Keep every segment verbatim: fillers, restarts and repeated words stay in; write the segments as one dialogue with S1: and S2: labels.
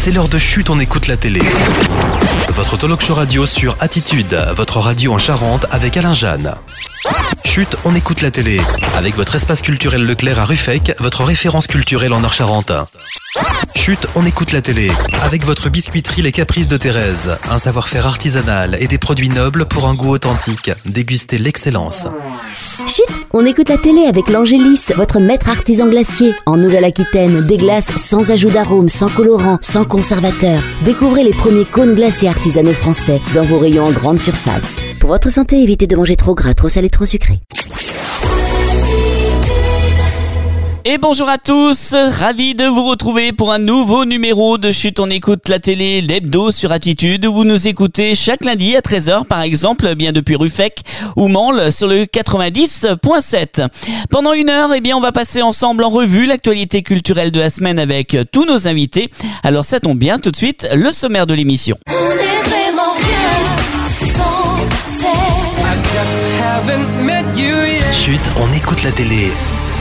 S1: c'est l'heure de Chut, on écoute la télé. Votre talk show radio sur Attitude, votre radio en Charente avec Alain Jeanne. Chut, on écoute la télé. Avec votre espace culturel Leclerc à Ruffec, votre référence culturelle en Nord-Charente. Chut, on écoute la télé. Avec votre biscuiterie Les Caprices de Thérèse. Un savoir-faire artisanal et des produits nobles pour un goût authentique. Dégustez l'excellence.
S2: Chut, on écoute la télé avec l'Angélis, votre maître artisan glacier. En Nouvelle-Aquitaine, des glaces sans ajout d'arôme, sans colorant, sans conservateur. Découvrez les premiers cônes glacés artisanaux français dans vos rayons en grande surface. Pour votre santé, évitez de manger trop gras, trop salé, trop sucré.
S3: Et bonjour à tous, ravi de vous retrouver pour un nouveau numéro de Chut, on écoute la télé, l'hebdo sur Attitude, où vous nous écoutez chaque lundi à treize heures par exemple, bien depuis Ruffec ou Mansle sur le quatre-vingt-dix point sept. Pendant une heure, eh bien, on va passer ensemble en revue l'actualité culturelle de la semaine avec tous nos invités. Alors ça tombe bien, tout de suite, le sommaire de l'émission.
S4: On est vraiment bien sans elle.
S1: Chut, on écoute la télé.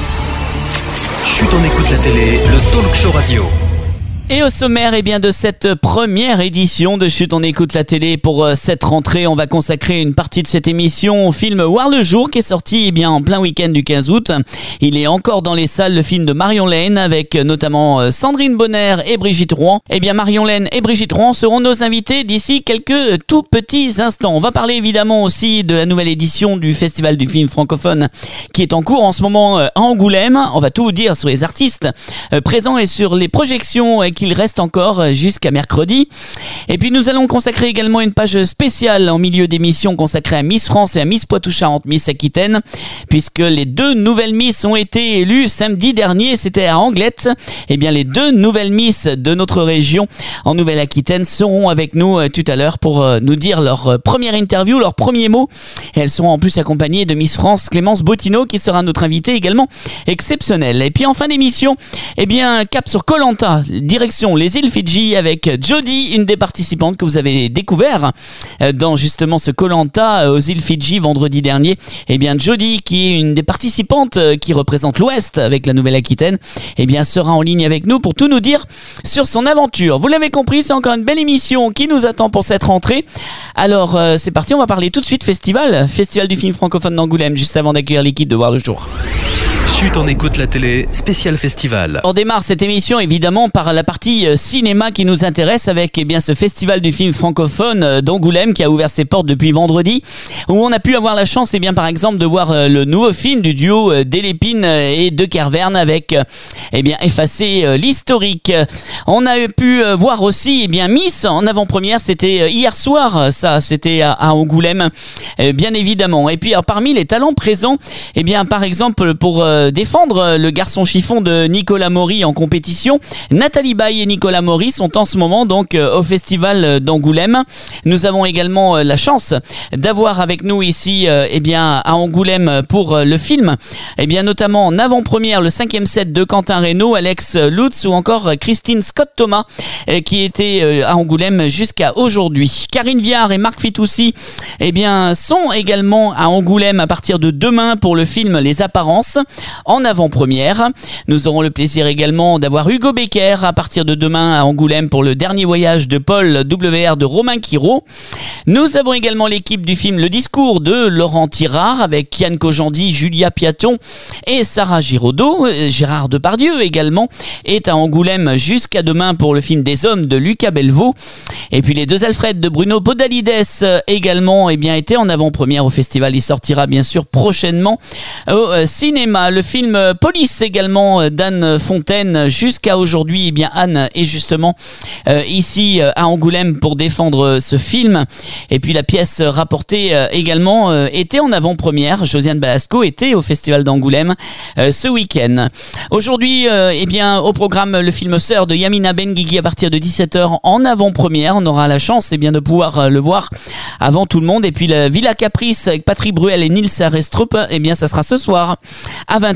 S1: Chut, on écoute la télé, le talk show radio.
S3: Et au sommaire, eh bien, de cette première édition de Chut, on écoute la télé pour euh, cette rentrée, on va consacrer une partie de cette émission au film Voir le jour qui est sorti eh bien en plein week-end du quinze août. Il est encore dans les salles, le film de Marion Lane avec euh, notamment euh, Sandrine Bonner et Brigitte Rouen. Eh bien, Marion Lane et Brigitte Rouen seront nos invités d'ici quelques euh, tout petits instants. On va parler évidemment aussi de la nouvelle édition du Festival du film francophone qui est en cours en ce moment euh, à Angoulême. On va tout vous dire sur les artistes euh, présents et sur les projections euh, qu'il reste encore jusqu'à mercredi. Et puis nous allons consacrer également une page spéciale en milieu d'émission consacrée à Miss France et à Miss Poitou-Charentes, Miss Aquitaine, puisque les deux nouvelles Miss ont été élues samedi dernier, c'était à Anglette. Et bien les deux nouvelles Miss de notre région en Nouvelle-Aquitaine seront avec nous tout à l'heure pour nous dire leur première interview, leurs premiers mots. Et elles seront en plus accompagnées de Miss France Clémence Bottineau qui sera notre invitée également exceptionnelle. Et puis en fin d'émission, eh bien cap sur Koh Lanta, direction les îles Fidji avec Jody, une des participantes que vous avez découvert dans justement ce Koh Lanta aux îles Fidji vendredi dernier. Et bien Jody, qui est une des participantes qui représente l'Ouest avec la Nouvelle-Aquitaine, et bien sera en ligne avec nous pour tout nous dire sur son aventure. Vous l'avez compris, c'est encore une belle émission qui nous attend pour cette rentrée. Alors euh, c'est parti, on va parler tout de suite festival, festival du film francophone d'Angoulême, juste avant d'accueillir l'équipe de Voir le jour.
S1: Chut, on écoute la télé, spécial festival.
S3: On démarre cette émission évidemment par la partie cinéma qui nous intéresse avec eh bien, ce festival du film francophone d'Angoulême qui a ouvert ses portes depuis vendredi, où on a pu avoir la chance eh bien, par exemple de voir le nouveau film du duo d'Elépine et de Kerverne avec eh bien, Effacer l'historique. On a pu voir aussi eh bien, Miss en avant-première, c'était hier soir, ça c'était à, à Angoulême, eh bien évidemment. Et puis alors, parmi les talents présents, eh bien, par exemple pour défendre le garçon chiffon de Nicolas Maury en compétition, Nathalie Baye et Nicolas Maury sont en ce moment donc au festival d'Angoulême. Nous avons également la chance d'avoir avec nous ici eh bien à Angoulême pour le film, eh bien notamment en avant-première le cinquième set de Quentin Reynaud, Alex Lutz ou encore Christine Scott Thomas qui était à Angoulême jusqu'à aujourd'hui. Karine Viard et Marc Fitoussi eh bien sont également à Angoulême à partir de demain pour le film Les Apparences. En avant-première, nous aurons le plaisir également d'avoir Hugo Becker à partir de demain à Angoulême pour le dernier voyage de Paul W R de Romain Quiraud. Nous avons également l'équipe du film Le Discours de Laurent Tirard avec Yann Kojandi, Julia Piaton et Sarah Giraudot. Gérard Depardieu également est à Angoulême jusqu'à demain pour le film Des Hommes de Lucas Belvaux. Et puis les deux Alfred de Bruno Podalides également eh bien, étaient en avant-première au festival. Il sortira bien sûr prochainement au cinéma. Le film Police également d'Anne Fontaine jusqu'à aujourd'hui. Eh bien Anne est justement euh, ici à Angoulême pour défendre ce film. Et puis la pièce rapportée euh, également euh, était en avant-première. Josiane Balasco était au festival d'Angoulême euh, ce week-end. Aujourd'hui, euh, eh bien au programme le film Sœur de Yamina Benguigui à partir de dix-sept heures en avant-première. On aura la chance eh bien de pouvoir euh, le voir avant tout le monde. Et puis la Villa Caprice avec Patrick Bruel et Nils Arestrup, eh bien ça sera ce soir à vingt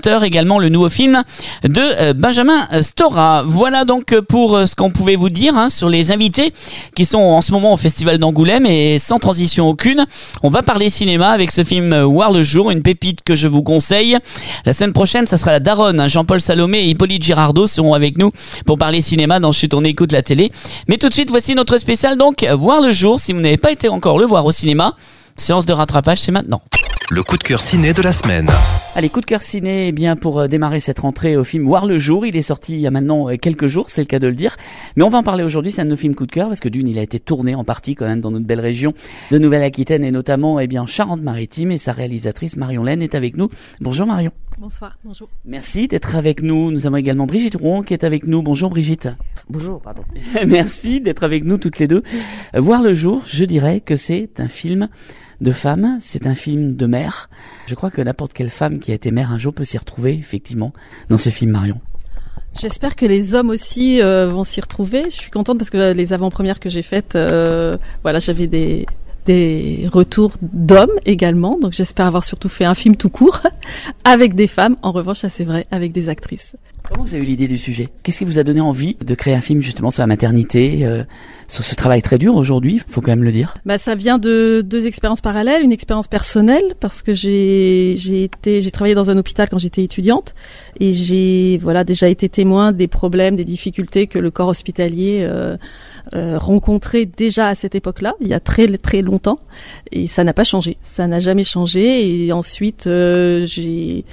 S3: vingt heures, également le nouveau film de euh, Benjamin Stora. Voilà donc pour euh, ce qu'on pouvait vous dire hein, sur les invités qui sont en ce moment au Festival d'Angoulême, et sans transition aucune, on va parler cinéma avec ce film euh, Voir le jour, une pépite que je vous conseille. La semaine prochaine, ça sera la daronne, hein, Jean-Paul Salomé et Hippolyte Girardot seront avec nous pour parler cinéma dans Chut, on écoute la télé. Mais tout de suite, voici notre spécial donc Voir le jour. Si vous n'avez pas été encore le voir au cinéma, séance de rattrapage, c'est maintenant.
S1: Le coup de cœur ciné de la semaine.
S3: Allez, coup de cœur ciné, eh bien pour euh, démarrer cette rentrée au film Voir le jour, il est sorti il y a maintenant euh, quelques jours, c'est le cas de le dire. Mais on va en parler aujourd'hui, c'est un de nos films coup de cœur parce que d'une, il a été tourné en partie quand même dans notre belle région de Nouvelle-Aquitaine et notamment eh bien en Charente-Maritime, et sa réalisatrice Marion Laine est avec nous. Bonjour Marion.
S5: Bonsoir, bonjour.
S3: Merci d'être avec nous. Nous avons également Brigitte Rouen qui est avec nous. Bonjour Brigitte.
S6: Bonjour, pardon.
S3: Merci d'être avec nous toutes les deux. Euh, Voir le jour, je dirais que c'est un film de femme, c'est un film de mère. Je crois que n'importe quelle femme qui a été mère un jour peut s'y retrouver, effectivement, dans ce film, Marion.
S5: J'espère que les hommes aussi euh, vont s'y retrouver. Je suis contente parce que les avant-premières que j'ai faites, euh, voilà, j'avais des des retours d'hommes également. Donc j'espère avoir surtout fait un film tout court avec des femmes. En revanche, ça c'est vrai, avec des actrices.
S3: Comment vous avez eu l'idée du sujet ? Qu'est-ce qui vous a donné envie de créer un film justement sur la maternité, euh, sur ce travail très dur aujourd'hui, faut quand même le dire.
S5: Bah ça vient de deux expériences parallèles, une expérience personnelle parce que j'ai j'ai été j'ai travaillé dans un hôpital quand j'étais étudiante et j'ai voilà déjà été témoin des problèmes, des difficultés que le corps hospitalier euh, euh, rencontrait déjà à cette époque-là, il y a très très longtemps, et ça n'a pas changé, ça n'a jamais changé. Et ensuite euh, j'ai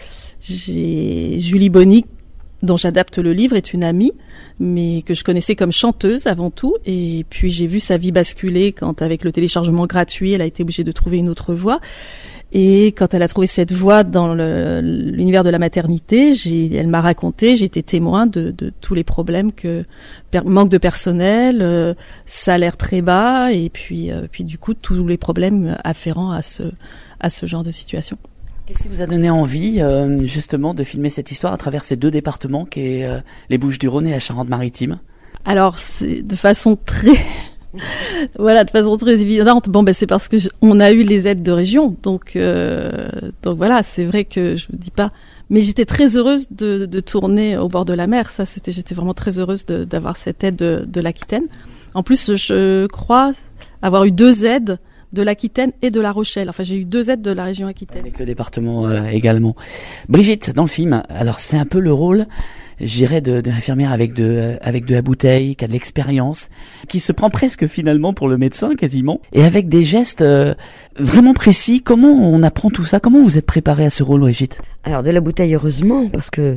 S5: j'ai Julie Bonny, dont j'adapte le livre, est une amie, mais que je connaissais comme chanteuse avant tout. Et puis j'ai vu sa vie basculer quand, avec le téléchargement gratuit, elle a été obligée de trouver une autre voie. Et quand elle a trouvé cette voie dans le, l'univers de la maternité, j'ai, elle m'a raconté, j'ai été témoin de, de tous les problèmes que per, manque de personnel, euh, salaire très bas, et puis, euh, puis du coup tous les problèmes afférents à ce, à ce genre de situation.
S3: Qu'est-ce qui vous a donné envie, euh, justement, de filmer cette histoire à travers ces deux départements, qui est euh, les Bouches-du-Rhône et la Charente-Maritime ?
S5: Alors, c'est de façon très, voilà, de façon très évidente. Bon, ben c'est parce que je, on a eu les aides de région, donc, euh, donc voilà, c'est vrai que je vous dis pas. Mais j'étais très heureuse de, de tourner au bord de la mer. Ça, c'était, j'étais vraiment très heureuse de, d'avoir cette aide de, de l'Aquitaine. En plus, je crois avoir eu deux aides de l'Aquitaine et de La Rochelle. Enfin, j'ai eu deux aides de la région Aquitaine.
S3: Avec le département euh, également. Brigitte, dans le film, alors c'est un peu le rôle, je dirais, de, de l'infirmière avec de, euh, avec de la bouteille, qui a de l'expérience, qui se prend presque finalement pour le médecin quasiment, et avec des gestes euh, vraiment précis. Comment on apprend tout ça ? Comment vous êtes préparée à ce rôle, Brigitte ?
S6: Alors, de la bouteille, heureusement, parce que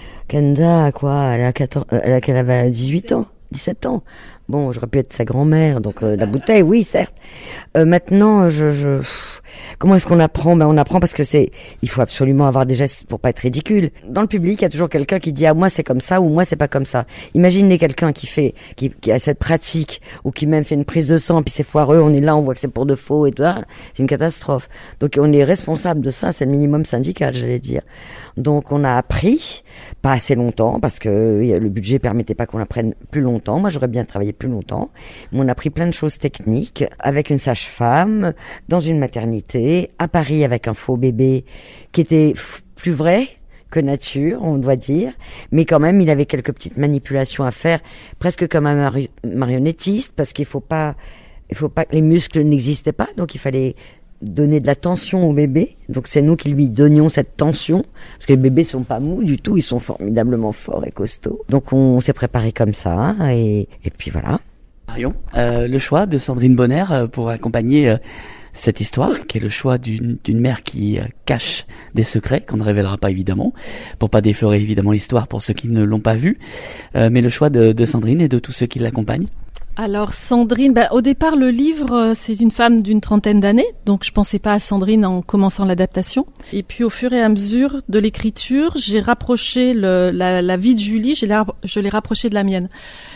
S6: Kenda, quoi, elle a quatorze, elle a, elle avait dix-huit ans, dix-sept ans. Bon, j'aurais pu être sa grand-mère, donc euh, la bouteille, oui, certes. Euh, maintenant, je, je, comment est-ce qu'on apprend ? Ben, on apprend parce que c'est, il faut absolument avoir des gestes pour pas être ridicule. Dans le public, il y a toujours quelqu'un qui dit ah moi c'est comme ça ou moi c'est pas comme ça. Imaginez quelqu'un qui fait, qui, qui a cette pratique ou qui même fait une prise de sang puis c'est foireux, on est là, on voit que c'est pour de faux et tout ça, c'est une catastrophe. Donc on est responsable de ça, c'est le minimum syndical, j'allais dire. Donc on a appris, pas assez longtemps parce que le budget permettait pas qu'on apprenne plus longtemps. Moi j'aurais bien travaillé plus longtemps, mais on a appris plein de choses techniques avec une sage-femme dans une maternité à Paris avec un faux bébé qui était f- plus vrai que nature, on doit dire, mais quand même il avait quelques petites manipulations à faire, presque comme un mari- marionnettiste, parce qu'il faut pas, il faut pas, les muscles n'existaient pas, donc il fallait donner de la tension au bébé. Donc c'est nous qui lui donnions cette tension, parce que les bébés sont pas mous du tout, ils sont formidablement forts et costauds. Donc on, on s'est préparé comme ça, et, et puis voilà.
S3: Marion, euh, le choix de Sandrine Bonner euh, pour accompagner euh, cette histoire, qui est le choix d'une, d'une mère qui euh, cache des secrets qu'on ne révélera pas évidemment, pour pas déflorer évidemment l'histoire pour ceux qui ne l'ont pas vue, euh, mais le choix de, de Sandrine et de tous ceux qui l'accompagnent.
S5: Alors Sandrine, bah, au départ le livre c'est une femme d'une trentaine d'années, donc je pensais pas à Sandrine en commençant l'adaptation. Et puis au fur et à mesure de l'écriture, j'ai rapproché le, la, la vie de Julie, je l'ai, je l'ai rapprochée de la mienne.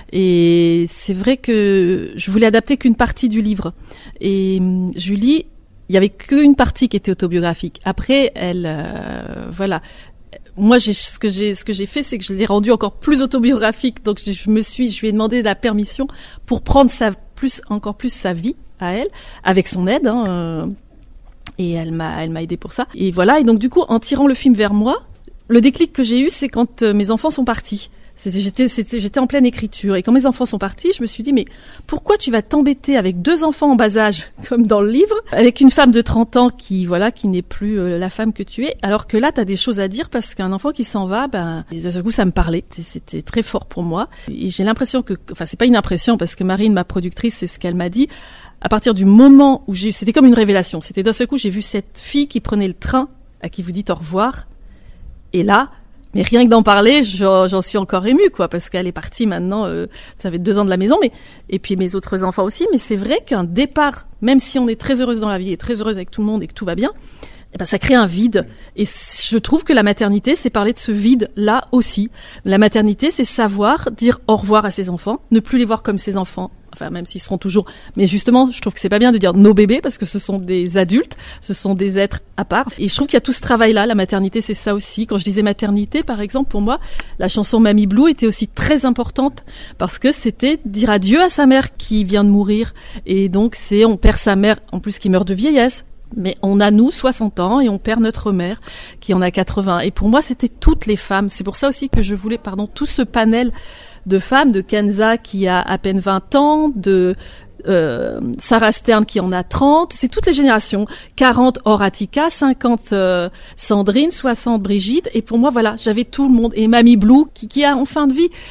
S5: Et c'est vrai que je voulais adapter qu'une partie du livre. Et Julie, il y avait qu'une partie qui était autobiographique. Après, elle, euh, voilà. Moi, j'ai, ce que j'ai, ce que j'ai fait, c'est que je l'ai rendu encore plus autobiographique. Donc, je me suis, je lui ai demandé la permission pour prendre sa, plus, encore plus sa vie à elle, avec son aide, hein, euh, et elle m'a, elle m'a aidé pour ça. Et voilà. Et donc, du coup, en tirant le film vers moi, Le déclic que j'ai eu, c'est quand euh, mes enfants sont partis. C'était, j'étais, c'était, j'étais en pleine écriture. Et quand mes enfants sont partis, je me suis dit, mais pourquoi tu vas t'embêter avec deux enfants en bas âge, comme dans le livre, avec une femme de trente ans qui, voilà, qui n'est plus euh, la femme que tu es, alors que là, t'as des choses à dire parce qu'un enfant qui s'en va, ben, d'un seul coup, ça me parlait. C'était très fort pour moi. Et j'ai l'impression que, enfin, c'est pas une impression parce que Marine, ma productrice, c'est ce qu'elle m'a dit. À partir du moment où j'ai, c'était comme une révélation. C'était d'un seul coup, j'ai vu cette fille qui prenait le train, à qui vous dites au revoir. Et là, mais rien que d'en parler, j'en, j'en suis encore émue, quoi, parce qu'elle est partie maintenant, euh, ça fait deux ans de la maison, mais, et puis mes autres enfants aussi, mais c'est vrai qu'un départ, même si on est très heureuse dans la vie et très heureuse avec tout le monde et que tout va bien, eh ben, ça crée un vide. Et je trouve que la maternité, c'est parler de ce vide-là aussi. La maternité, c'est savoir dire au revoir à ses enfants, ne plus les voir comme ses enfants. Enfin, même s'ils seront toujours, mais justement, je trouve que c'est pas bien de dire nos bébés parce que ce sont des adultes, ce sont des êtres à part. Et je trouve qu'il y a tout ce travail-là. La maternité, c'est ça aussi. Quand je disais maternité, par exemple, pour moi, la chanson Mamie Blue était aussi très importante parce que c'était dire adieu à sa mère qui vient de mourir. Et donc, c'est, on perd sa mère, en plus, qui meurt de vieillesse. Mais on a, nous, soixante ans et on perd notre mère qui en a quatre-vingts. Et pour moi, c'était toutes les femmes. C'est pour ça aussi que je voulais, pardon, tout ce panel de femmes, de Kenza qui a à peine vingt ans, de euh, Sarah Stern qui en a trente, c'est toutes les générations, quarante Horatica, cinquante euh, Sandrine, soixante Brigitte, et pour moi voilà, j'avais tout le monde, et Mamie Blue qui, qui a en fin de vie,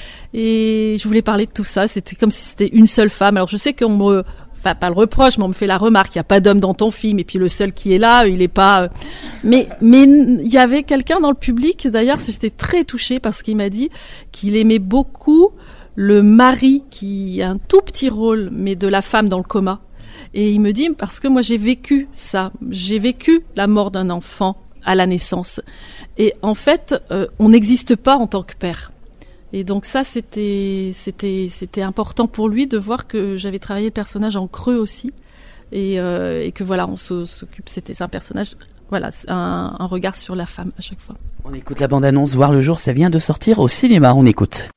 S5: et je voulais parler de tout ça, c'était comme si c'était une seule femme. Alors je sais qu'on me, enfin pas le reproche, mais on me fait la remarque, il n'y a pas d'homme dans ton film, et puis le seul qui est là, il est pas... Euh... Mais mais il y avait quelqu'un dans le public, d'ailleurs, j'étais très touchée parce qu'il m'a dit qu'il aimait beaucoup le mari qui a un tout petit rôle, mais de la femme dans le coma. Et il me dit, parce que moi j'ai vécu ça, j'ai vécu la mort d'un enfant à la naissance. Et en fait, euh, on n'existe pas en tant que père. Et donc ça, c'était, c'était, c'était important pour lui de voir que j'avais travaillé le personnage en creux aussi. Et, euh, et que voilà, on s'occupe, c'était un personnage, voilà, un, un regard sur la femme à chaque fois.
S3: On écoute la bande-annonce Voir le jour, ça vient de sortir au cinéma, on écoute.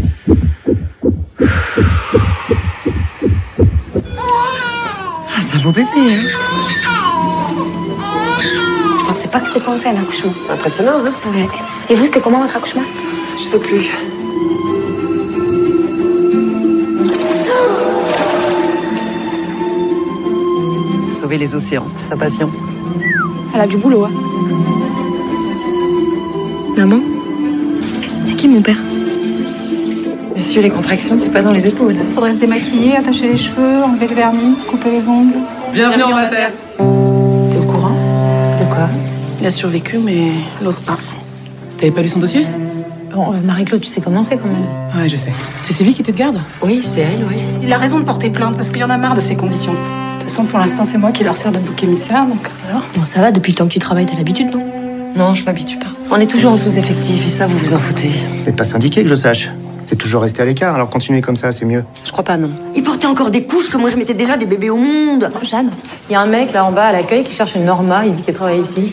S7: Ah, c'est un beau bébé, hein.
S8: Je pensais pas que c'était comme ça un accouchement.
S7: Impressionnant, hein.
S8: Ouais. Et vous, c'était comment votre accouchement?
S7: Je sais plus. Sauver les océans, c'est sa passion.
S8: Elle a du boulot, hein. Maman, c'est qui mon père?
S7: Monsieur, les contractions, c'est pas dans les épaules.
S9: Faudrait se démaquiller, attacher les cheveux, enlever le vernis, couper les ongles.
S10: Bienvenue en mater.
S9: T'es au courant?
S7: De quoi?
S9: Il a survécu, mais l'autre pas.
S10: T'avais pas lu son dossier?
S9: Bon, euh, Marie-Claude, tu sais comment c'est quand même.
S10: Ouais, je sais. C'est Sylvie qui était de garde?
S7: Oui, c'est elle, oui.
S9: Il a raison de porter plainte parce qu'il y en a marre de ces conditions. De toute façon, pour l'instant, c'est moi qui leur sers de bouc émissaire, donc alors.
S8: Bon, ça va, depuis le temps que tu travailles, t'as l'habitude, non?
S7: Non, je m'habitue pas. On est toujours en sous-effectif et ça, vous vous en foutez.
S11: Vous n'êtes pas syndiqué, que je sache. C'est toujours resté à l'écart, alors continuez comme ça, c'est mieux.
S7: Je crois pas, non. Il portait encore des couches que moi je mettais déjà des bébés au monde.
S8: Non, Jeanne.
S12: Il y a un mec là en bas à l'accueil qui cherche une Norma, il dit qu'il travaille ici.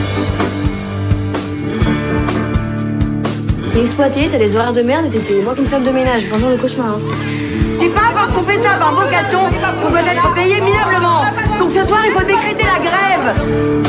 S8: T'es exploité, t'as des horaires de merde et t'es payé moins qu'une femme de ménage. Bonjour le cauchemar. Hein.
S7: C'est pas parce qu'on fait ça par vocation qu'on doit être payé minablement. Donc ce soir, il faut décréter la grève.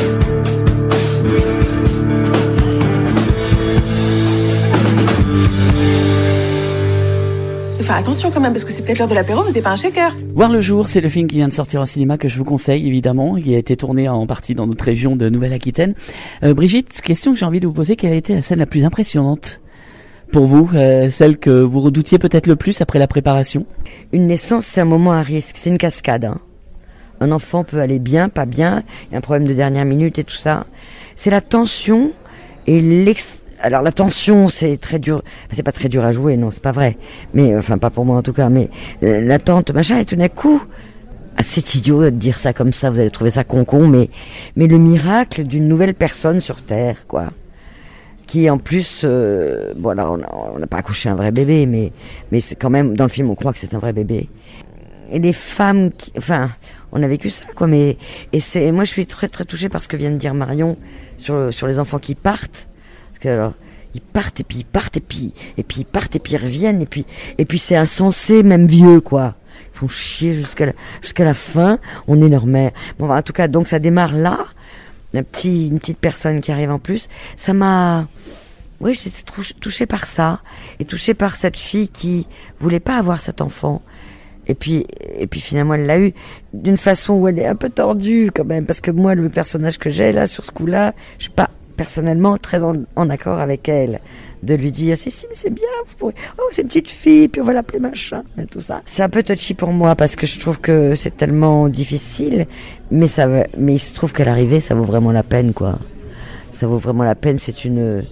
S9: Enfin, attention quand même, parce que c'est peut-être l'heure de l'apéro, mais c'est pas un shaker.
S3: Voir le jour, c'est le film qui vient de sortir au cinéma que je vous conseille, évidemment. Il a été tourné en partie dans notre région de Nouvelle-Aquitaine. Euh, Brigitte, question que j'ai envie de vous poser, quelle a été la scène la plus impressionnante pour vous, euh, celle que vous redoutiez peut-être le plus après la préparation?
S6: Une naissance, c'est un moment à risque, c'est une cascade. Hein. Un enfant peut aller bien, pas bien, il y a un problème de dernière minute et tout ça. C'est la tension et l'ex... Alors la tension, c'est très dur, c'est pas très dur à jouer, non, c'est pas vrai. Mais, enfin, pas pour moi en tout cas, mais euh, l'attente, machin, et tout d'un coup... Ah, c'est idiot de dire ça comme ça, vous allez trouver ça con-con, mais, mais le miracle d'une nouvelle personne sur Terre, quoi. Qui en plus, euh, voilà, on n'a pas accouché un vrai bébé, mais, mais c'est quand même, dans le film, on croit que c'est un vrai bébé. Et les femmes, qui, enfin, on a vécu ça, quoi, mais, et c'est, moi je suis très très touchée par ce que vient de dire Marion sur, sur les enfants qui partent. Parce que alors, ils partent et puis ils partent et puis, et puis ils partent et puis ils reviennent et puis, et puis c'est insensé, même vieux, quoi. Ils font chier jusqu'à la, jusqu'à la fin, on est leur mère. Bon, en tout cas, donc ça démarre là. Un petit, une petite personne qui arrive en plus, ça m'a, oui, j'étais touchée par ça, et touchée par cette fille qui voulait pas avoir cet enfant. Et puis, et puis finalement, elle l'a eu d'une façon où elle est un peu tordue quand même, parce que moi, le personnage que j'ai là, sur ce coup-là, je suis pas personnellement très en, en accord avec elle. De lui dire, si, si, mais c'est bien, vous pourrez... oh, c'est une petite fille, puis on va l'appeler machin, et tout ça. C'est un peu touchy pour moi, parce que je trouve que c'est tellement difficile, mais ça, mais il se trouve qu'à l'arrivée, ça vaut vraiment la peine, quoi. Ça vaut vraiment la peine, c'est une...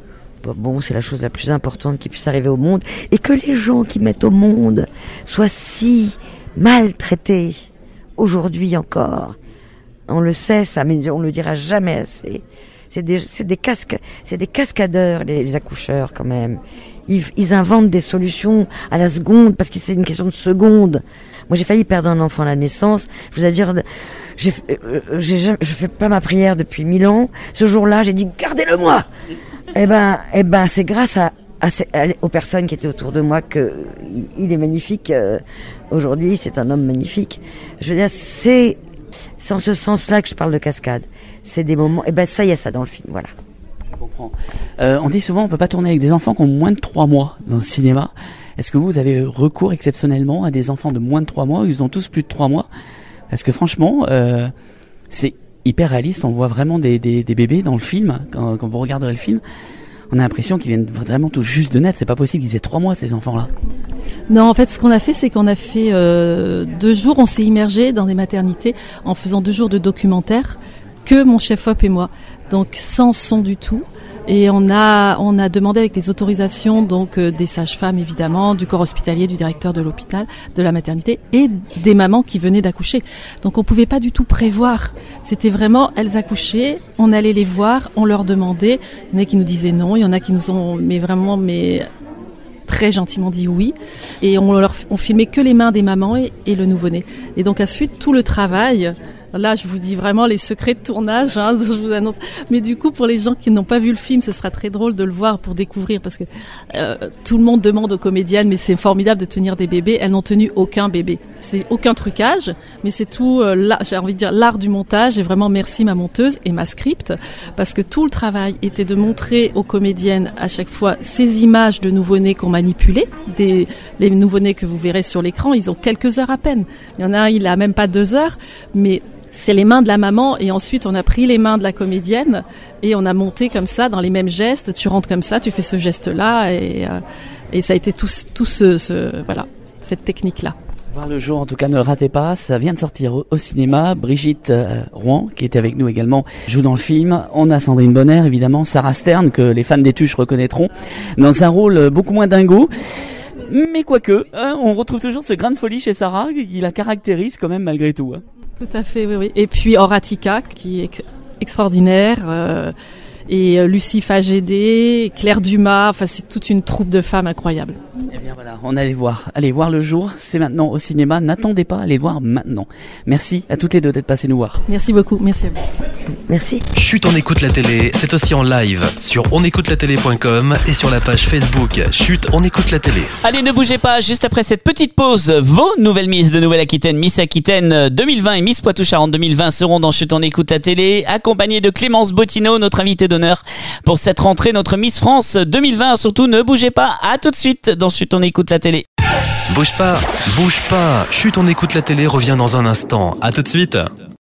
S6: Bon, c'est la chose la plus importante qui puisse arriver au monde, et que les gens qui mettent au monde soient si maltraités, aujourd'hui encore. On le sait, ça, mais on le dira jamais assez. C'est des, c'est des casques, c'est des cascadeurs, les, les accoucheurs, quand même. Ils, ils inventent des solutions à la seconde, parce que c'est une question de seconde. Moi, j'ai failli perdre un enfant à la naissance. Je vous ai dire, j'ai, euh, j'ai, je fais pas ma prière depuis mille ans. Ce jour-là, j'ai dit, gardez-le-moi! Eh ben, eh ben, c'est grâce à, à, à, aux personnes qui étaient autour de moi que il est magnifique. Euh, aujourd'hui, c'est un homme magnifique. Je veux dire, c'est, c'est en ce sens-là que je parle de cascade. C'est des moments, et ben ça, il y a ça dans le film, voilà.
S3: Je comprends. Euh, on dit souvent, on peut pas tourner avec des enfants qui ont moins de trois mois dans le cinéma. Est-ce que vous, vous avez recours exceptionnellement à des enfants de moins de trois mois, ou ils ont tous plus de trois mois? Parce que franchement, euh, c'est hyper réaliste. On voit vraiment des, des, des bébés dans le film. Quand, quand vous regarderez le film, on a l'impression qu'ils viennent vraiment tout juste de naître. C'est pas possible qu'ils aient trois mois, ces enfants-là.
S5: Non, en fait, ce qu'on a fait, c'est qu'on a fait euh, deux jours. On s'est immergé dans des maternités en faisant deux jours de documentaire. Que mon chef-op et moi, donc sans son du tout, et on a on a demandé avec des autorisations donc euh, des sages-femmes évidemment, du corps hospitalier, du directeur de l'hôpital, de la maternité et des mamans qui venaient d'accoucher. Donc on pouvait pas du tout prévoir. C'était vraiment elles accouchaient, on allait les voir, on leur demandait. Il y en a qui nous disaient non, il y en a qui nous ont mais vraiment mais très gentiment dit oui, et on leur on filmait que les mains des mamans et, et le nouveau-né. Et donc ensuite tout le travail. Là, je vous dis vraiment les secrets de tournage, hein, je vous annonce. Mais du coup, pour les gens qui n'ont pas vu le film, ce sera très drôle de le voir pour découvrir, parce que euh, tout le monde demande aux comédiennes, mais c'est formidable de tenir des bébés. Elles n'ont tenu aucun bébé. C'est aucun trucage, mais c'est tout, euh, là, j'ai envie de dire, l'art du montage. Et vraiment, merci ma monteuse et ma script, parce que tout le travail était de montrer aux comédiennes à chaque fois ces images de nouveau-nés qu'on manipulait. Des, les nouveau-nés que vous verrez sur l'écran, ils ont quelques heures à peine. Il y en a un, il a même pas deux heures, mais c'est les mains de la maman, et ensuite on a pris les mains de la comédienne et on a monté comme ça dans les mêmes gestes. Tu rentres comme ça, tu fais ce geste-là, et, euh, et ça a été tout, tout ce, ce voilà cette technique-là.
S3: Voir le jour, en tout cas, ne ratez pas. Ça vient de sortir au, au cinéma. Brigitte euh, Rouen, qui était avec nous également, joue dans le film. On a Sandrine Bonner, évidemment, Sarah Stern, que les fans des Tuches reconnaîtront, dans un rôle beaucoup moins dingo. Mais quoique, hein, on retrouve toujours ce grain de folie chez Sarah qui la caractérise quand même malgré tout. Hein.
S5: Tout à fait, oui, oui. Et puis Horatica, qui est extraordinaire, euh, et Lucie Fagédé, Claire Dumas, enfin c'est toute une troupe de femmes incroyables.
S3: Eh bien voilà, on allait voir. Allez voir le jour, c'est maintenant au cinéma. N'attendez pas, allez voir maintenant. Merci à toutes les deux d'être passées nous voir.
S5: Merci beaucoup, merci à vous.
S6: Merci.
S1: Chut, on écoute la télé, c'est aussi en live sur on écoute la télé point com et sur la page Facebook Chut, on écoute la télé.
S3: Allez, ne bougez pas, juste après cette petite pause, vos nouvelles Miss de Nouvelle-Aquitaine, Miss Aquitaine deux mille vingt et Miss Poitou-Charentes deux mille vingt seront dans Chut, on écoute la télé, accompagnées de Clémence Bottineau, notre invitée d'honneur pour cette rentrée, notre Miss France deux mille vingt. Surtout, ne bougez pas, à tout de suite dans Chut, on écoute la télé.
S1: Bouge pas, bouge pas, Chut, on écoute la télé revient dans un instant. À tout de suite.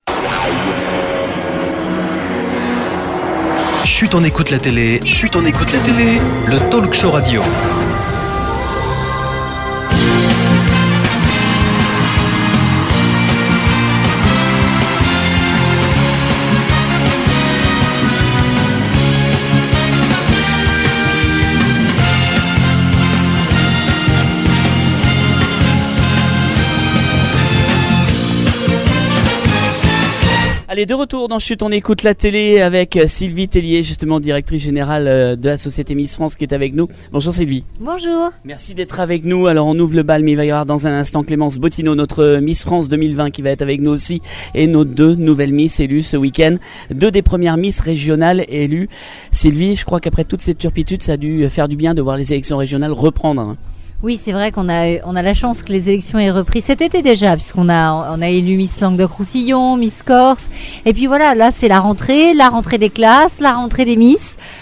S1: Chut, on écoute la télé, Chut, on écoute la télé, le talk show radio.
S3: Allez, de retour dans Chut, on écoute la télé avec Sylvie Tellier, justement directrice générale de la société Miss France qui est avec nous. Bonjour Sylvie.
S13: Bonjour.
S3: Merci d'être avec nous. Alors on ouvre le bal, mais il va y avoir dans un instant Clémence Bottineau, notre Miss France deux mille vingt qui va être avec nous aussi, et nos deux nouvelles Miss élues ce week-end. Deux des premières Miss régionales élues. Sylvie, je crois qu'après toute cette turpitude, ça a dû faire du bien de voir les élections régionales reprendre.
S13: Oui, c'est vrai qu'on a on a la chance que les élections aient repris cet été déjà, puisqu'on a on a élu Miss Languedoc-Roussillon, Miss Corse, et puis voilà, là c'est la rentrée, la rentrée des classes, la rentrée des Miss.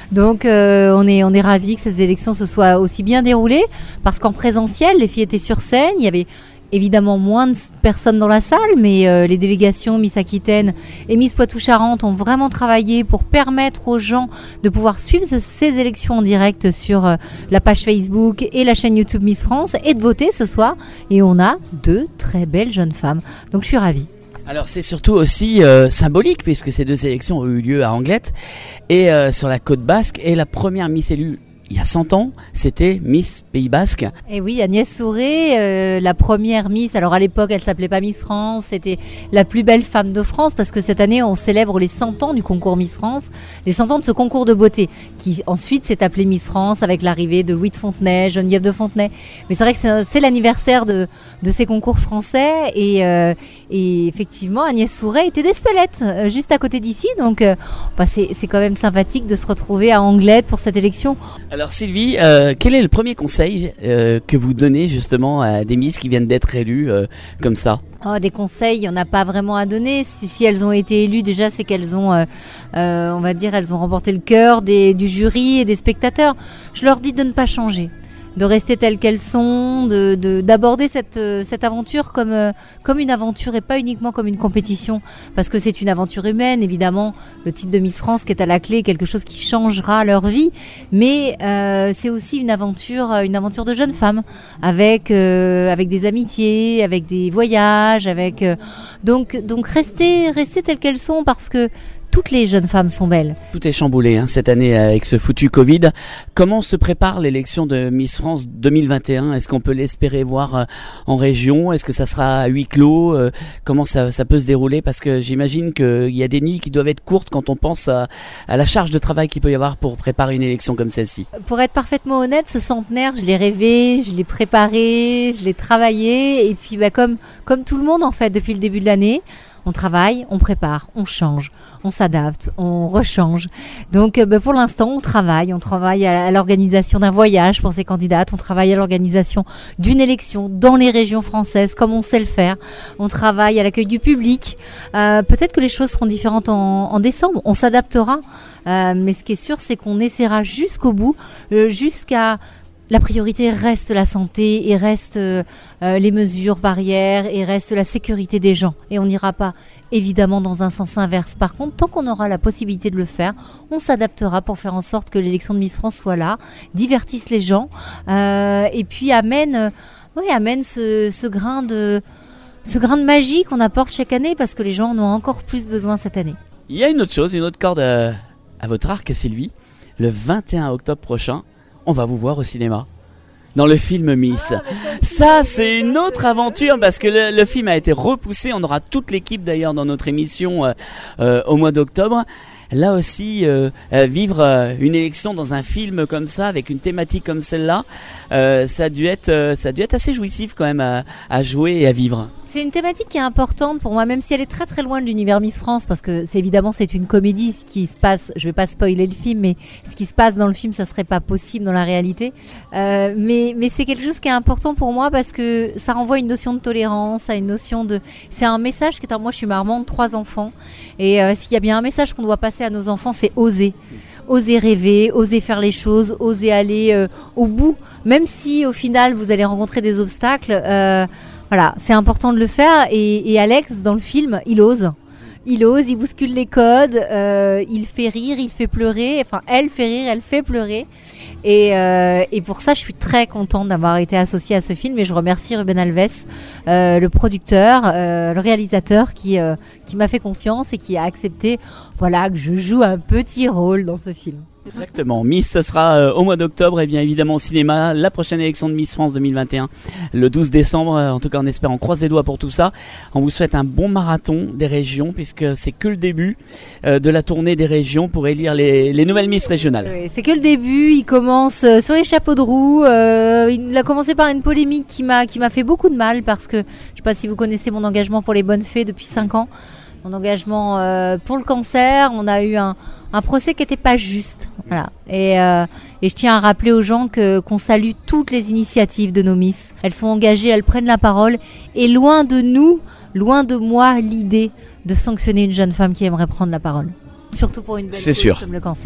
S13: Donc euh, on est on est ravis que ces élections se soient aussi bien déroulées, parce qu'en présentiel, les filles étaient sur scène, il y avait évidemment moins de personnes dans la salle, mais euh, les délégations Miss Aquitaine et Miss Poitou-Charentes ont vraiment travaillé pour permettre aux gens de pouvoir suivre ce, ces élections en direct sur euh, la page Facebook et la chaîne YouTube Miss France et de voter ce soir. Et on a deux très belles jeunes femmes. Donc je suis ravie.
S3: Alors c'est surtout aussi euh, symbolique, puisque ces deux élections ont eu lieu à Anglet et euh, sur la côte basque, et la première Miss élue il y a cent ans, c'était Miss Pays Basque.
S13: Et oui, Agnès Souré, euh, la première Miss. Alors à l'époque, elle s'appelait pas Miss France, c'était la plus belle femme de France, parce que cette année, on célèbre les cent ans du concours Miss France, les cent ans de ce concours de beauté, qui ensuite s'est appelé Miss France avec l'arrivée de Louis de Fontenay, Geneviève de Fontenay. Mais c'est vrai que c'est, c'est l'anniversaire de, de ces concours français, et, euh, et effectivement, Agnès Souré était d'Espelette, euh, juste à côté d'ici, donc euh, bah, c'est, c'est quand même sympathique de se retrouver à Anglet pour cette élection.
S3: Alors Sylvie, euh, quel est le premier conseil euh, que vous donnez justement à des Miss qui viennent d'être élues euh, comme ça ?
S13: Oh, des conseils, il n'y en a pas vraiment à donner. Si, si elles ont été élues, déjà, c'est qu'elles ont, euh, euh, on va dire, elles ont remporté le cœur des, du jury et des spectateurs. Je leur dis de ne pas changer, de rester telles qu'elles sont, de, de, d'aborder cette, euh, cette aventure comme, euh, comme une aventure et pas uniquement comme une compétition, parce que c'est une aventure humaine, évidemment, le titre de Miss France qui est à la clé, quelque chose qui changera leur vie, mais euh, c'est aussi une aventure, une aventure de jeunes femmes, avec, euh, avec des amitiés, avec des voyages, avec euh, donc, donc rester, rester telles qu'elles sont, parce que toutes les jeunes femmes sont belles.
S3: Tout est chamboulé hein, cette année avec ce foutu Covid. Comment se prépare l'élection de Miss France deux mille vingt et un ? Est-ce qu'on peut l'espérer voir euh, en région ? Est-ce que ça sera à huis clos ? euh, Comment ça, ça peut se dérouler ? Parce que j'imagine qu'il y a des nuits qui doivent être courtes quand on pense à, à la charge de travail qu'il peut y avoir pour préparer une élection comme celle-ci.
S13: Pour être parfaitement honnête, ce centenaire, je l'ai rêvé, je l'ai préparé, je l'ai travaillé. Et puis bah, comme, comme tout le monde en fait depuis le début de l'année, on travaille, on prépare, on change, on s'adapte, on rechange. Donc euh, bah, pour l'instant, on travaille. On travaille à, à l'organisation d'un voyage pour ces candidates. On travaille à l'organisation d'une élection dans les régions françaises, comme on sait le faire. On travaille à l'accueil du public. Euh, peut-être que les choses seront différentes en, en décembre. On s'adaptera. Euh, mais ce qui est sûr, c'est qu'on essaiera jusqu'au bout, euh, jusqu'à... La priorité reste la santé et reste euh, les mesures barrières et reste la sécurité des gens. Et on n'ira pas évidemment dans un sens inverse. Par contre, tant qu'on aura la possibilité de le faire, on s'adaptera pour faire en sorte que l'élection de Miss France soit là, divertisse les gens euh, et puis amène, euh, ouais, amène ce, ce grain de, ce grain de magie qu'on apporte chaque année, parce que les gens en ont encore plus besoin cette année.
S3: Il y a une autre chose, une autre corde à, à votre arc, Sylvie. Le vingt et un octobre prochain, on va vous voir au cinéma, dans le film Miss. Ah, ça, c'est une autre aventure, parce que le, le film a été repoussé. On aura toute l'équipe d'ailleurs dans notre émission euh, euh, au mois d'octobre. Là aussi, euh, euh, vivre euh, une élection dans un film comme ça, avec une thématique comme celle-là, euh, ça a dû être, euh, ça a dû être assez jouissif quand même à, à jouer et à vivre.
S13: C'est une thématique qui est importante pour moi, même si elle est très très loin de l'univers Miss France, parce que c'est évidemment c'est une comédie, ce qui se passe, je vais pas spoiler le film, mais ce qui se passe dans le film, ça serait pas possible dans la réalité. Euh, mais mais c'est quelque chose qui est important pour moi, parce que ça renvoie à une notion de tolérance, à une notion de, c'est un message qui est, moi je suis maman de trois enfants, et euh, s'il y a bien un message qu'on doit passer à nos enfants, c'est oser. Oser rêver, oser faire les choses, oser aller euh, au bout, même si au final vous allez rencontrer des obstacles. Euh, voilà, c'est important de le faire. Et, et Alex, dans le film, il ose. Il ose, il bouscule les codes, euh, il fait rire, il fait pleurer. Enfin, elle fait rire, elle fait pleurer. Et, euh, et pour ça, je suis très contente d'avoir été associée à ce film. Et je remercie Ruben Alves, euh, le producteur, euh, le réalisateur, qui, euh, qui m'a fait confiance et qui a accepté, voilà, que je joue un petit rôle dans ce film.
S3: Exactement. Miss, ce sera euh, au mois d'octobre, et bien évidemment au cinéma. La prochaine élection de Miss France deux mille vingt et un, le douze décembre. En tout cas, on espère, on croise les doigts pour tout ça. On vous souhaite un bon marathon des régions, puisque c'est que le début euh, de la tournée des régions pour élire les, les nouvelles Miss régionales.
S13: Oui, c'est que le début. Il commence euh, sur les chapeaux de roue. Euh, il a commencé par une polémique qui m'a qui m'a fait beaucoup de mal, parce que je sais pas si vous connaissez mon engagement pour les bonnes fées depuis cinq ans. Mon engagement euh, pour le cancer, on a eu un, un procès qui n'était pas juste. Voilà. Et, euh, et je tiens à rappeler aux gens que qu'on salue toutes les initiatives de nos Miss. Elles sont engagées, elles prennent la parole. Et loin de nous, loin de moi, l'idée de sanctionner une jeune femme qui aimerait prendre la parole. Surtout pour une belle
S3: C'est
S13: cause
S3: sûr.
S13: comme le cancer.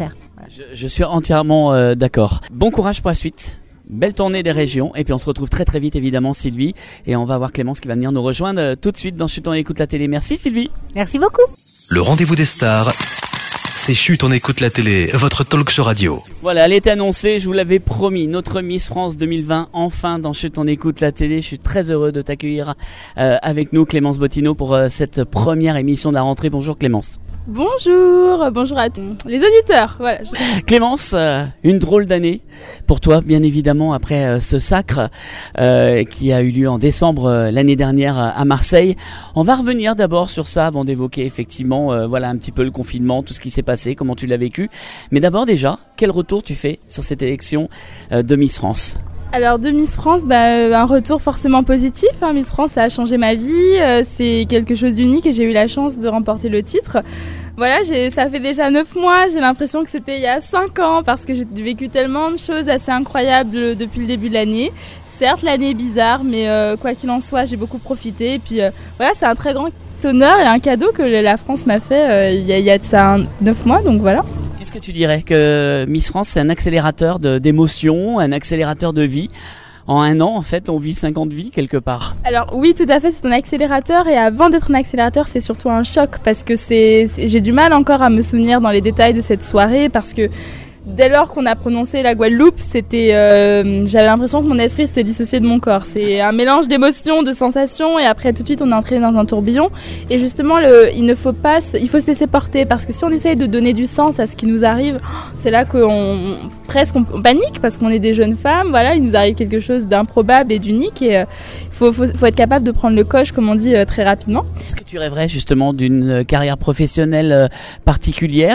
S3: Je, je suis entièrement euh, d'accord. Bon courage pour la suite. Belle tournée des régions. Et puis on se retrouve très très vite évidemment, Sylvie. Et on va voir Clémence qui va venir nous rejoindre euh, tout de suite dans Chut, on écoute la télé. Merci Sylvie.
S13: Merci beaucoup.
S1: Le rendez-vous des stars, c'est Chut, on écoute la télé, votre talk show radio.
S3: Voilà, elle était annoncée, je vous l'avais promis, notre Miss France deux mille vingt, enfin dans Chut, on écoute la télé. Je suis très heureux de t'accueillir euh, avec nous, Clémence Bottineau, pour euh, cette première émission de la rentrée. Bonjour Clémence.
S14: Bonjour, bonjour à tous les auditeurs. Voilà.
S3: Clémence, euh, une drôle d'année pour toi, bien évidemment, après euh, ce sacre euh, qui a eu lieu en décembre euh, l'année dernière euh, à Marseille. On va revenir d'abord sur ça avant d'évoquer effectivement, euh, voilà un petit peu le confinement, tout ce qui s'est passé, comment tu l'as vécu. Mais d'abord déjà, quel retour tu fais sur cette élection euh, de Miss France ?
S14: Alors de Miss France, bah, un retour forcément positif. Hein. Miss France, ça a changé ma vie. Euh, c'est quelque chose d'unique et j'ai eu la chance de remporter le titre. Voilà, j'ai, ça fait déjà neuf mois. J'ai l'impression que c'était il y a cinq ans parce que j'ai vécu tellement de choses assez incroyables depuis le début de l'année. Certes, l'année est bizarre, mais euh, quoi qu'il en soit, j'ai beaucoup profité. Et puis euh, voilà, c'est un très grand honneur et un cadeau que la France m'a fait euh, il, y a, il y a de ça neuf mois. Donc voilà.
S3: Qu'est-ce que tu dirais que Miss France, c'est un accélérateur de, d'émotions, un accélérateur de vie ? En un an, en fait, on vit cinquante vies quelque part.
S14: Alors oui, tout à fait, c'est un accélérateur. Et avant d'être un accélérateur, c'est surtout un choc. Parce que c'est, c'est, j'ai du mal encore à me souvenir dans les détails de cette soirée. Parce que dès lors qu'on a prononcé la Guadeloupe, c'était, euh, j'avais l'impression que mon esprit s'était dissocié de mon corps. C'est un mélange d'émotions, de sensations, et après tout de suite on est entré dans un tourbillon. Et justement, le, il ne faut pas, se, il faut se laisser porter, parce que si on essaye de donner du sens à ce qui nous arrive, c'est là qu'on presque on, on panique parce qu'on est des jeunes femmes. Voilà, il nous arrive quelque chose d'improbable et d'unique, et euh, faut, faut, faut être capable de prendre le coche, comme on dit, euh, très rapidement.
S3: Est-ce que tu rêverais justement d'une carrière professionnelle euh, particulière ?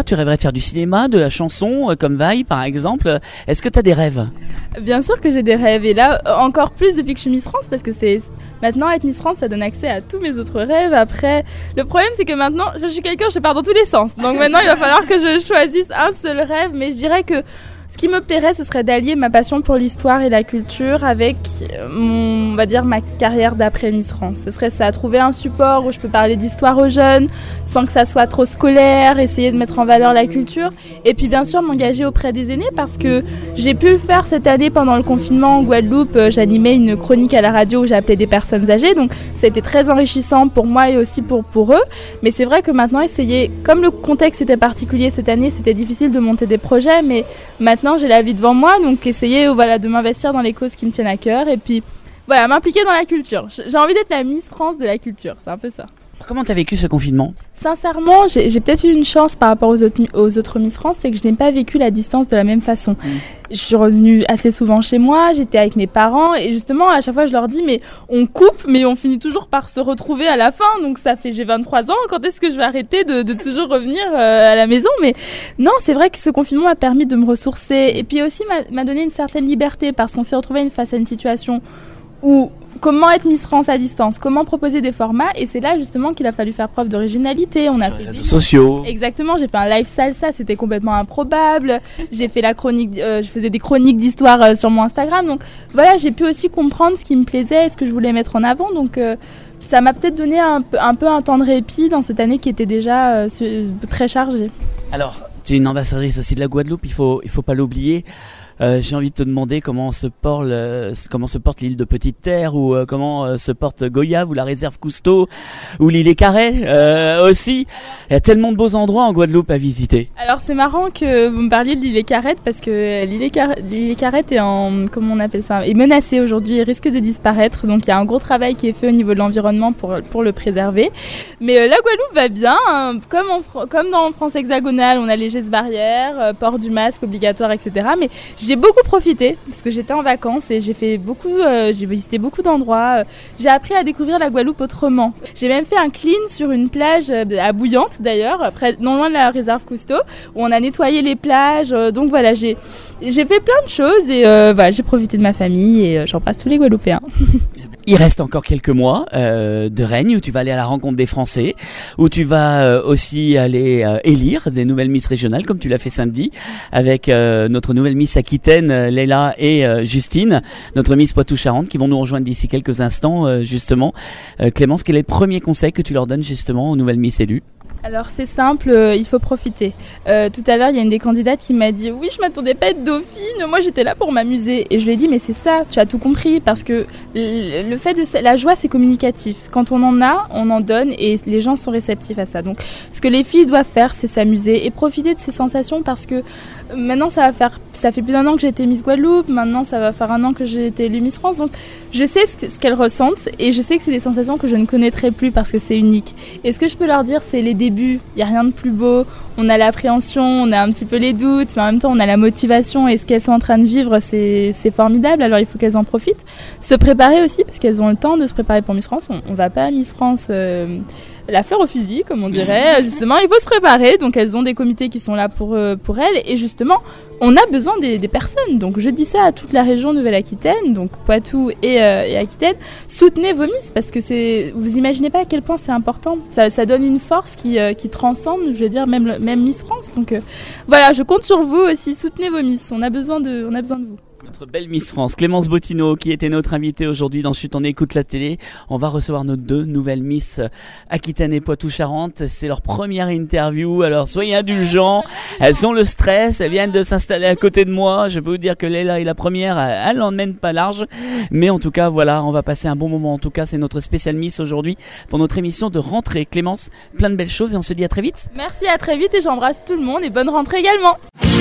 S3: Tu rêverais de faire du cinéma, de la chanson, euh, comme Vaille par exemple ? Est-ce que tu as des rêves ?
S14: Bien sûr que j'ai des rêves, et là encore plus depuis que je suis Miss France, parce que c'est maintenant être Miss France, ça donne accès à tous mes autres rêves. Après, le problème c'est que maintenant je suis quelqu'un, je pars dans tous les sens, donc maintenant il va falloir que je choisisse un seul rêve. Mais je dirais que ce qui me plairait, ce serait d'allier ma passion pour l'histoire et la culture avec mon, on va dire, ma carrière d'après Miss France. Ce serait ça, trouver un support où je peux parler d'histoire aux jeunes, sans que ça soit trop scolaire, essayer de mettre en valeur la culture. Et puis bien sûr, m'engager auprès des aînés, parce que j'ai pu le faire cette année pendant le confinement en Guadeloupe. J'animais une chronique à la radio où j'appelais des personnes âgées, donc ça a été très enrichissant pour moi et aussi pour, pour eux. Mais c'est vrai que maintenant, essayer, comme le contexte était particulier cette année, c'était difficile de monter des projets, mais maintenant, Maintenant, j'ai la vie devant moi, donc essayer voilà, de m'investir dans les causes qui me tiennent à cœur et puis voilà, m'impliquer dans la culture. J'ai envie d'être la Miss France de la culture, c'est un peu ça.
S3: Comment t'as vécu ce confinement ?
S14: Sincèrement, j'ai, j'ai peut-être eu une chance par rapport aux autres, aux autres Miss France, c'est que je n'ai pas vécu la distance de la même façon. Mmh. Je suis revenue assez souvent chez moi, j'étais avec mes parents et justement à chaque fois je leur dis mais on coupe mais on finit toujours par se retrouver à la fin, donc ça fait j'ai vingt-trois ans, quand est-ce que je vais arrêter de, de toujours revenir euh, à la maison ? Mais non, c'est vrai que ce confinement m'a permis de me ressourcer et puis aussi m'a, m'a donné une certaine liberté, parce qu'on s'est retrouvé face à une situation où comment être Miss France à distance, comment proposer des formats, et c'est là justement qu'il a fallu faire preuve d'originalité. On a
S3: sur
S14: fait
S3: les réseaux
S14: des...
S3: sociaux.
S14: Exactement, j'ai fait un live salsa, c'était complètement improbable. J'ai fait la chronique, euh, je faisais des chroniques d'histoire euh, sur mon Instagram, donc voilà, j'ai pu aussi comprendre ce qui me plaisait et ce que je voulais mettre en avant, donc euh, ça m'a peut-être donné un peu, un peu un temps de répit dans cette année qui était déjà euh, très chargée.
S3: Alors, tu es une ambassadrice aussi de la Guadeloupe, il faut, il faut pas l'oublier. Euh, j'ai envie de te demander comment se porte, euh, comment se porte l'île de Petite-Terre, ou euh, comment euh, se porte Goyave, ou la réserve Cousteau, ou l'île Carré euh, aussi. Il y a tellement de beaux endroits en Guadeloupe à visiter.
S14: Alors c'est marrant que vous me parliez de l'île Carrette, parce que l'île Carrette est en, comment on appelle ça, est menacée aujourd'hui et risque de disparaître. Donc il y a un gros travail qui est fait au niveau de l'environnement pour pour le préserver. Mais euh, la Guadeloupe va bien, hein. comme en, comme dans France hexagonale, on a les gestes barrières, euh, port du masque obligatoire, et cetera. Mais j'ai beaucoup profité parce que j'étais en vacances et j'ai fait beaucoup, euh, j'ai visité beaucoup d'endroits. J'ai appris à découvrir la Guadeloupe autrement. J'ai même fait un clean sur une plage à Bouillante d'ailleurs, près, non loin de la réserve Cousteau, où on a nettoyé les plages. Donc voilà, j'ai j'ai fait plein de choses et euh, voilà, j'ai profité de ma famille et euh, j'embrasse tous les Guadeloupéens.
S3: Il reste encore quelques mois euh, de règne où tu vas aller à la rencontre des Français, où tu vas euh, aussi aller euh, élire des nouvelles Miss régionales comme tu l'as fait samedi avec euh, notre nouvelle Miss Aquitaine, euh, Léla et euh, Justine, notre Miss Poitou-Charentes qui vont nous rejoindre d'ici quelques instants euh, justement. Euh, Clémence, quel est le premier conseil que tu leur donnes justement aux nouvelles Miss élues ?
S14: Alors c'est simple, euh, il faut profiter. Euh, tout à l'heure, il y a une des candidates qui m'a dit « Oui, je m'attendais pas à être dauphine, moi j'étais là pour m'amuser. » Et je lui ai dit « Mais c'est ça, tu as tout compris, parce que le, le fait de... La joie, c'est communicatif. Quand on en a, on en donne et les gens sont réceptifs à ça. Donc ce que les filles doivent faire, c'est s'amuser et profiter de ces sensations parce que maintenant, ça va faire... Ça fait plus d'un an que j'ai été Miss Guadeloupe, maintenant ça va faire un an que j'ai été élue Miss France, donc je sais ce, que, ce qu'elles ressentent et je sais que c'est des sensations que je ne connaîtrai plus parce que c'est unique. Et ce que je peux leur dire, c'est les débuts, il n'y a rien de plus beau, on a l'appréhension, on a un petit peu les doutes, mais en même temps on a la motivation et ce qu'elles sont en train de vivre, c'est, c'est formidable, alors il faut qu'elles en profitent. Se préparer aussi, parce qu'elles ont le temps de se préparer pour Miss France, on ne va pas à Miss France... Euh, la fleur au fusil, comme on dirait. Justement, il faut se préparer. Donc, elles ont des comités qui sont là pour, euh, pour elles. Et justement, on a besoin des, des personnes. Donc, je dis ça à toute la région Nouvelle-Aquitaine, donc Poitou et, euh, et Aquitaine. Soutenez vos Miss parce que c'est, vous imaginez pas à quel point c'est important. Ça, ça donne une force qui, euh, qui transcende, je veux dire, même, même Miss France. Donc, euh, voilà, je compte sur vous aussi. Soutenez vos Miss. On a besoin de, on a besoin de vous.
S3: Notre belle Miss France, Clémence Bottineau, qui était notre invitée aujourd'hui dans Chut, on écoute la télé. On va recevoir nos deux nouvelles Miss Aquitaine et Poitou-Charentes. C'est leur première interview, alors soyez indulgents. Elles ont le stress, elles viennent de s'installer à côté de moi. Je peux vous dire que Léla est la première, elle n'emmène pas large. Mais en tout cas, voilà, on va passer un bon moment. En tout cas, c'est notre spécial Miss aujourd'hui pour notre émission de rentrée. Clémence, plein de belles choses et on se dit à très vite.
S14: Merci, à très vite et j'embrasse tout le monde et bonne rentrée également.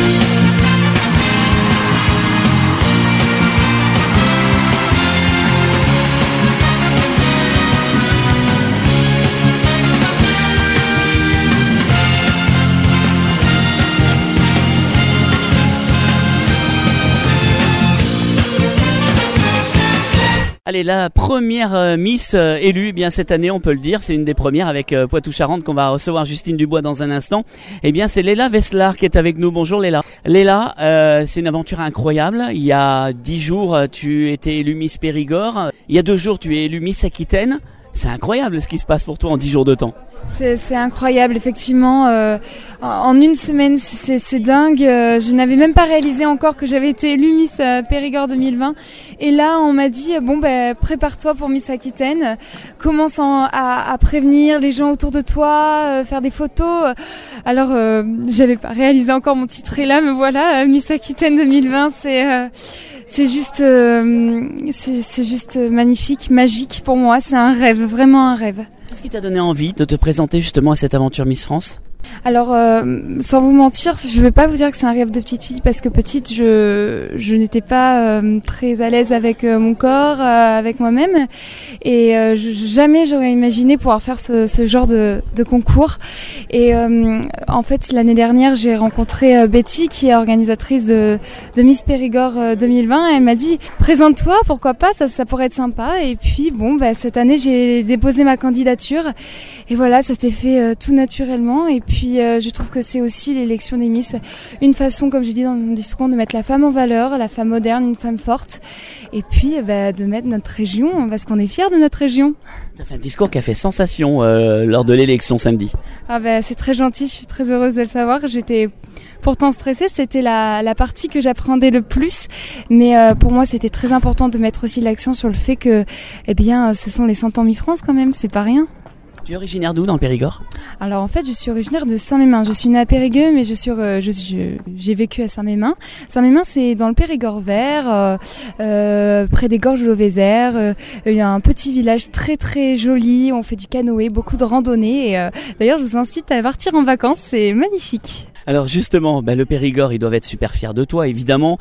S3: Allez, la première euh, Miss euh, élue, eh bien cette année, on peut le dire, c'est une des premières avec euh, Poitou-Charentes qu'on va recevoir Justine Dubois dans un instant. Eh bien, c'est Léla Veslar qui est avec nous. Bonjour Léla. Léla, euh, c'est une aventure incroyable. Il y a dix jours, tu étais élue Miss Périgord. Il y a deux jours, tu es élue Miss Aquitaine. C'est incroyable ce qui se passe pour toi en dix jours de temps.
S15: C'est, c'est incroyable, effectivement. Euh, en une semaine, c'est, c'est dingue. Euh, je n'avais même pas réalisé encore que j'avais été élue Miss euh, Périgord deux mille vingt. Et là, on m'a dit, bon, ben, prépare-toi pour Miss Aquitaine. Commence en, à, à prévenir les gens autour de toi, euh, faire des photos. Alors, euh, j'avais pas réalisé encore mon titre. Et là, me voilà, euh, Miss Aquitaine deux mille vingt. C'est... Euh, C'est juste, euh, c'est, c'est juste magnifique, magique pour moi. C'est un rêve, vraiment un rêve.
S3: Qu'est-ce qui t'a donné envie de te présenter justement à cette aventure Miss France ?
S15: Alors, euh, sans vous mentir, je ne vais pas vous dire que c'est un rêve de petite fille parce que petite, je, je n'étais pas euh, très à l'aise avec euh, mon corps, euh, avec moi-même. Et euh, je, jamais j'aurais imaginé pouvoir faire ce, ce genre de, de concours. Et euh, en fait, l'année dernière, j'ai rencontré euh, Betty, qui est organisatrice de, de Miss Périgord euh, deux mille vingt. Et elle m'a dit, présente-toi, pourquoi pas, ça, ça pourrait être sympa. Et puis, bon, bah, cette année, j'ai déposé ma candidature. Et voilà, ça s'est fait euh, tout naturellement. Et puis, euh, je trouve que c'est aussi l'élection des Miss, une façon, comme j'ai dit dans mon discours, de mettre la femme en valeur, la femme moderne, une femme forte. Et puis, euh, bah, de mettre notre région, parce qu'on est fiers de notre région.
S3: Tu as fait un discours qui a fait sensation euh, lors de l'élection samedi.
S15: Ah bah, c'est très gentil, je suis très heureuse de le savoir. J'étais pourtant stressée, c'était la, la partie que j'appréhendais le plus. Mais euh, pour moi, c'était très important de mettre aussi l'accent sur le fait que, eh bien, ce sont les cent ans Miss France quand même, c'est pas rien.
S3: Tu es originaire d'où dans le Périgord ?
S15: Alors en fait, je suis originaire de Saint-Mémin. Je suis née à Périgueux, mais je suis, euh, je, je, j'ai vécu à Saint-Mémin. Saint-Mémin, c'est dans le Périgord vert, euh, euh, près des gorges de l'Auvézère. Euh, il y a un petit village très très joli. On fait du canoë, beaucoup de randonnées. Et, euh, d'ailleurs, je vous incite à partir en vacances. C'est magnifique.
S3: Alors justement, bah, le Périgord, ils doivent être super fiers de toi, évidemment.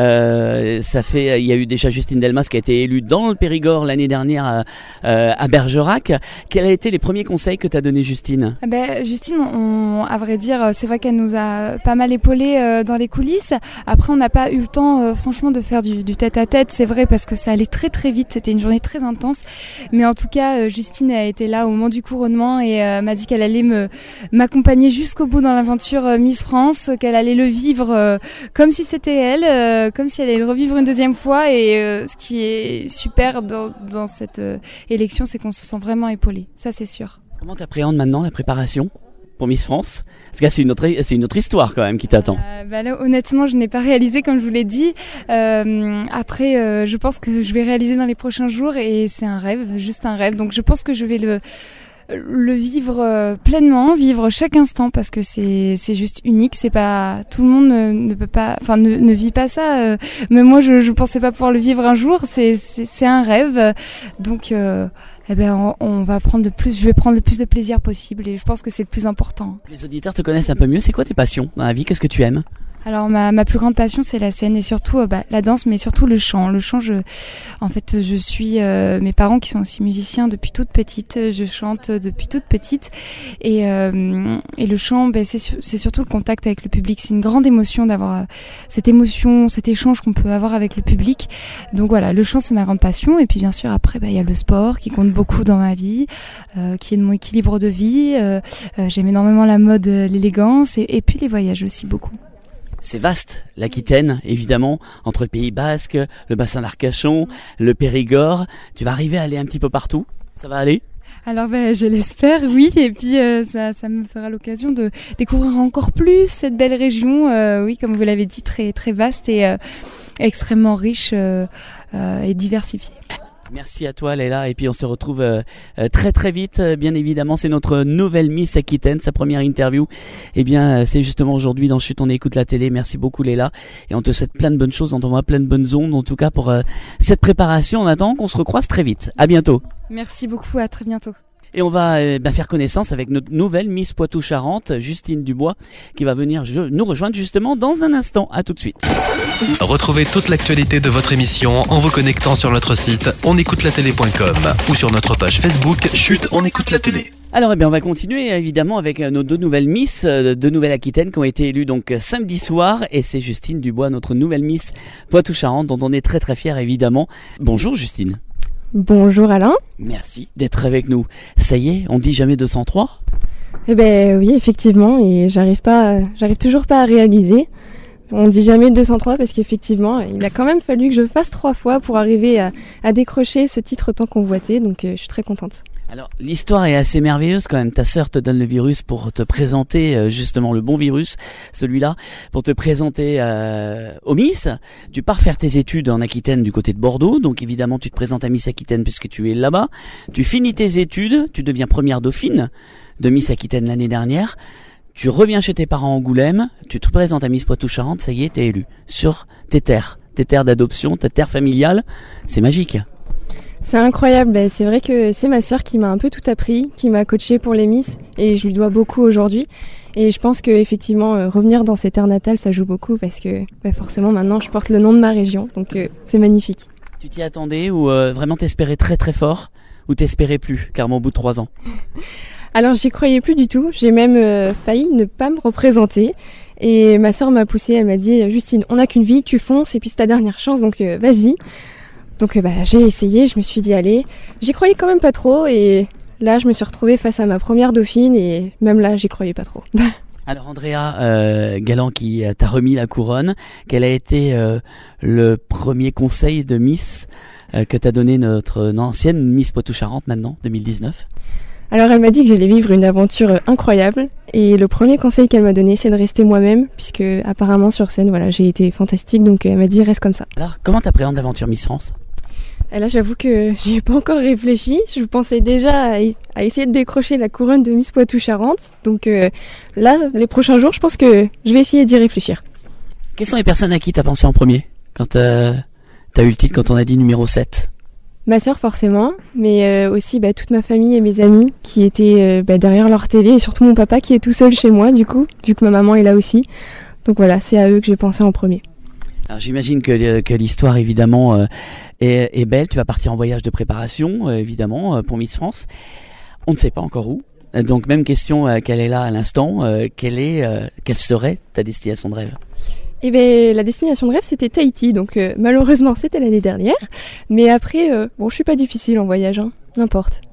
S3: Euh, ça fait, il y a eu déjà Justine Delmas qui a été élue dans le Périgord l'année dernière à, euh, à Bergerac. Quels ont été les premiers conseils que t'as donné Justine ?
S15: Ah ben, Justine, on, à vrai dire, c'est vrai qu'elle nous a pas mal épaulés euh, dans les coulisses. Après, on n'a pas eu le temps, euh, franchement, de faire du, du tête-à-tête. C'est vrai parce que ça allait très très vite. C'était une journée très intense. Mais en tout cas, euh, Justine a été là au moment du couronnement et euh, m'a dit qu'elle allait me m'accompagner jusqu'au bout dans l'aventure euh, Miss France, qu'elle allait le vivre euh, comme si c'était elle, euh, comme si elle allait le revivre une deuxième fois. Et euh, ce qui est super dans, dans cette euh, élection, c'est qu'on se sent vraiment épaulé. Ça, c'est sûr.
S3: Comment t'appréhendes maintenant la préparation pour Miss France? Parce que là, c'est une autre, c'est une autre histoire quand même qui t'attend.
S15: Euh, bah là, honnêtement, je n'ai pas réalisé comme je vous l'ai dit. Euh, après, euh, je pense que je vais réaliser dans les prochains jours et c'est un rêve, juste un rêve. Donc, je pense que je vais le le vivre euh, pleinement, vivre chaque instant parce que c'est c'est juste unique. C'est pas tout le monde ne, ne peut pas, enfin ne, ne vit pas ça. Euh, mais moi, je je pensais pas pouvoir le vivre un jour. C'est c'est, c'est un rêve. Donc euh, eh ben on, on va prendre le plus, je vais prendre le plus de plaisir possible et je pense que c'est le plus important.
S3: Les auditeurs te connaissent un peu mieux. C'est quoi tes passions dans la vie? Qu'est-ce que tu aimes?
S15: Alors ma, ma plus grande passion c'est la scène et surtout euh, bah, la danse, mais surtout le chant. Le chant, je, en fait, je suis euh, mes parents qui sont aussi musiciens depuis toute petite. Je chante depuis toute petite et euh, et le chant, bah, c'est c'est surtout le contact avec le public. C'est une grande émotion d'avoir euh, cette émotion, cet échange qu'on peut avoir avec le public. Donc voilà, le chant c'est ma grande passion. Et puis bien sûr après, bah il y a le sport qui compte beaucoup dans ma vie, euh, qui est de mon équilibre de vie. Euh, euh, j'aime énormément la mode, l'élégance et, et puis les voyages aussi beaucoup.
S3: C'est vaste, l'Aquitaine, évidemment, entre le Pays Basque, le bassin d'Arcachon, le Périgord. Tu vas arriver à aller un petit peu partout? Ça va aller?
S15: Alors ben, je l'espère, oui, et puis euh, ça, ça me fera l'occasion de découvrir encore plus cette belle région, euh, oui, comme vous l'avez dit, très très vaste et euh, extrêmement riche euh, euh, et diversifiée.
S3: Merci à toi Léla et puis on se retrouve euh, très très vite, bien évidemment c'est notre nouvelle Miss Aquitaine, sa première interview et eh bien c'est justement aujourd'hui dans Chut on écoute la télé. Merci beaucoup Léla et on te souhaite plein de bonnes choses, on t'envoie plein de bonnes ondes en tout cas pour euh, cette préparation. En attendant qu'on se recroise très vite, à bientôt.
S15: Merci beaucoup, à très bientôt.
S3: Et on va euh, bah, faire connaissance avec notre nouvelle Miss Poitou-Charentes, Justine Dubois, qui va venir je, nous rejoindre justement dans un instant. À tout de suite.
S1: Retrouvez toute l'actualité de votre émission en vous connectant sur notre site onécoutelatélé point com ou sur notre page Facebook Chut, on écoute la télé.
S3: Alors eh bien on va continuer évidemment avec nos deux nouvelles Miss euh, de Nouvelle-Aquitaine qui ont été élues donc samedi soir et c'est Justine Dubois, notre nouvelle Miss Poitou-Charentes dont on est très très fiers évidemment. Bonjour Justine.
S16: Bonjour Alain.
S3: Merci d'être avec nous. Ça y est, on dit jamais deux cent trois?
S16: Eh ben oui, effectivement, et j'arrive pas, j'arrive toujours pas à réaliser. On dit jamais deux cent trois parce qu'effectivement, il a quand même fallu que je fasse trois fois pour arriver à, à décrocher ce titre tant convoité, donc euh, je suis très contente.
S3: Alors l'histoire est assez merveilleuse quand même. Ta sœur te donne le virus pour te présenter euh, justement le bon virus, celui-là, pour te présenter euh, au Miss. Tu pars faire tes études en Aquitaine du côté de Bordeaux, donc évidemment tu te présentes à Miss Aquitaine puisque tu es là-bas. Tu finis tes études, tu deviens première dauphine de Miss Aquitaine l'année dernière. Tu reviens chez tes parents à Angoulême, tu te présentes à Miss Poitou-Charentes, ça y est, t'es élu sur tes terres, tes terres d'adoption, ta terre familiale. C'est magique.
S16: C'est incroyable, c'est vrai que c'est ma sœur qui m'a un peu tout appris, qui m'a coachée pour les Miss et je lui dois beaucoup aujourd'hui. Et je pense que effectivement euh, revenir dans ces terres natales, ça joue beaucoup parce que bah, forcément maintenant je porte le nom de ma région, donc euh, c'est magnifique.
S3: Tu t'y attendais ou euh, vraiment t'espérais très très fort ou t'espérais plus, clairement au bout de trois ans?
S16: Alors j'y croyais plus du tout, j'ai même euh, failli ne pas me représenter. Et ma sœur m'a poussée, elle m'a dit « Justine, on n'a qu'une vie, tu fonces et puis c'est ta dernière chance, donc euh, vas-y ». Donc euh, bah, j'ai essayé, je me suis dit « Allez ». J'y croyais quand même pas trop et là je me suis retrouvée face à ma première dauphine et même là j'y croyais pas trop.
S3: Alors Andrea euh, Galland qui t'a remis la couronne, quel a été euh, le premier conseil de Miss euh, que t'a donné notre ancienne Miss Poitou-Charentes maintenant, deux mille dix-neuf?
S16: Alors elle m'a dit que j'allais vivre une aventure incroyable et le premier conseil qu'elle m'a donné c'est de rester moi-même puisque apparemment sur scène voilà j'ai été fantastique donc elle m'a dit reste comme ça.
S3: Alors comment t'appréhendes l'aventure Miss France?
S16: Et là j'avoue que j'y ai pas encore réfléchi, je pensais déjà à, à essayer de décrocher la couronne de Miss Poitou-Charentes donc euh, là les prochains jours je pense que je vais essayer d'y réfléchir.
S3: Quelles sont les personnes à qui t'as pensé en premier quand euh, t'as eu le titre, quand on a dit numéro sept?
S16: Ma sœur forcément, mais euh, aussi bah, toute ma famille et mes amis qui étaient euh, bah, derrière leur télé et surtout mon papa qui est tout seul chez moi du coup, vu que ma maman est là aussi. Donc voilà, c'est à eux que j'ai pensé en premier.
S3: Alors j'imagine que, que l'histoire évidemment euh, est, est belle, tu vas partir en voyage de préparation euh, évidemment euh, pour Miss France. On ne sait pas encore où, donc même question euh, qu'elle est là à l'instant, euh, quelle, est, euh, quelle serait ta destination de rêve?
S16: Eh ben la destination de rêve c'était Tahiti, donc euh, malheureusement c'était l'année dernière. Mais après, euh, bon je suis pas difficile en voyage, hein, n'importe.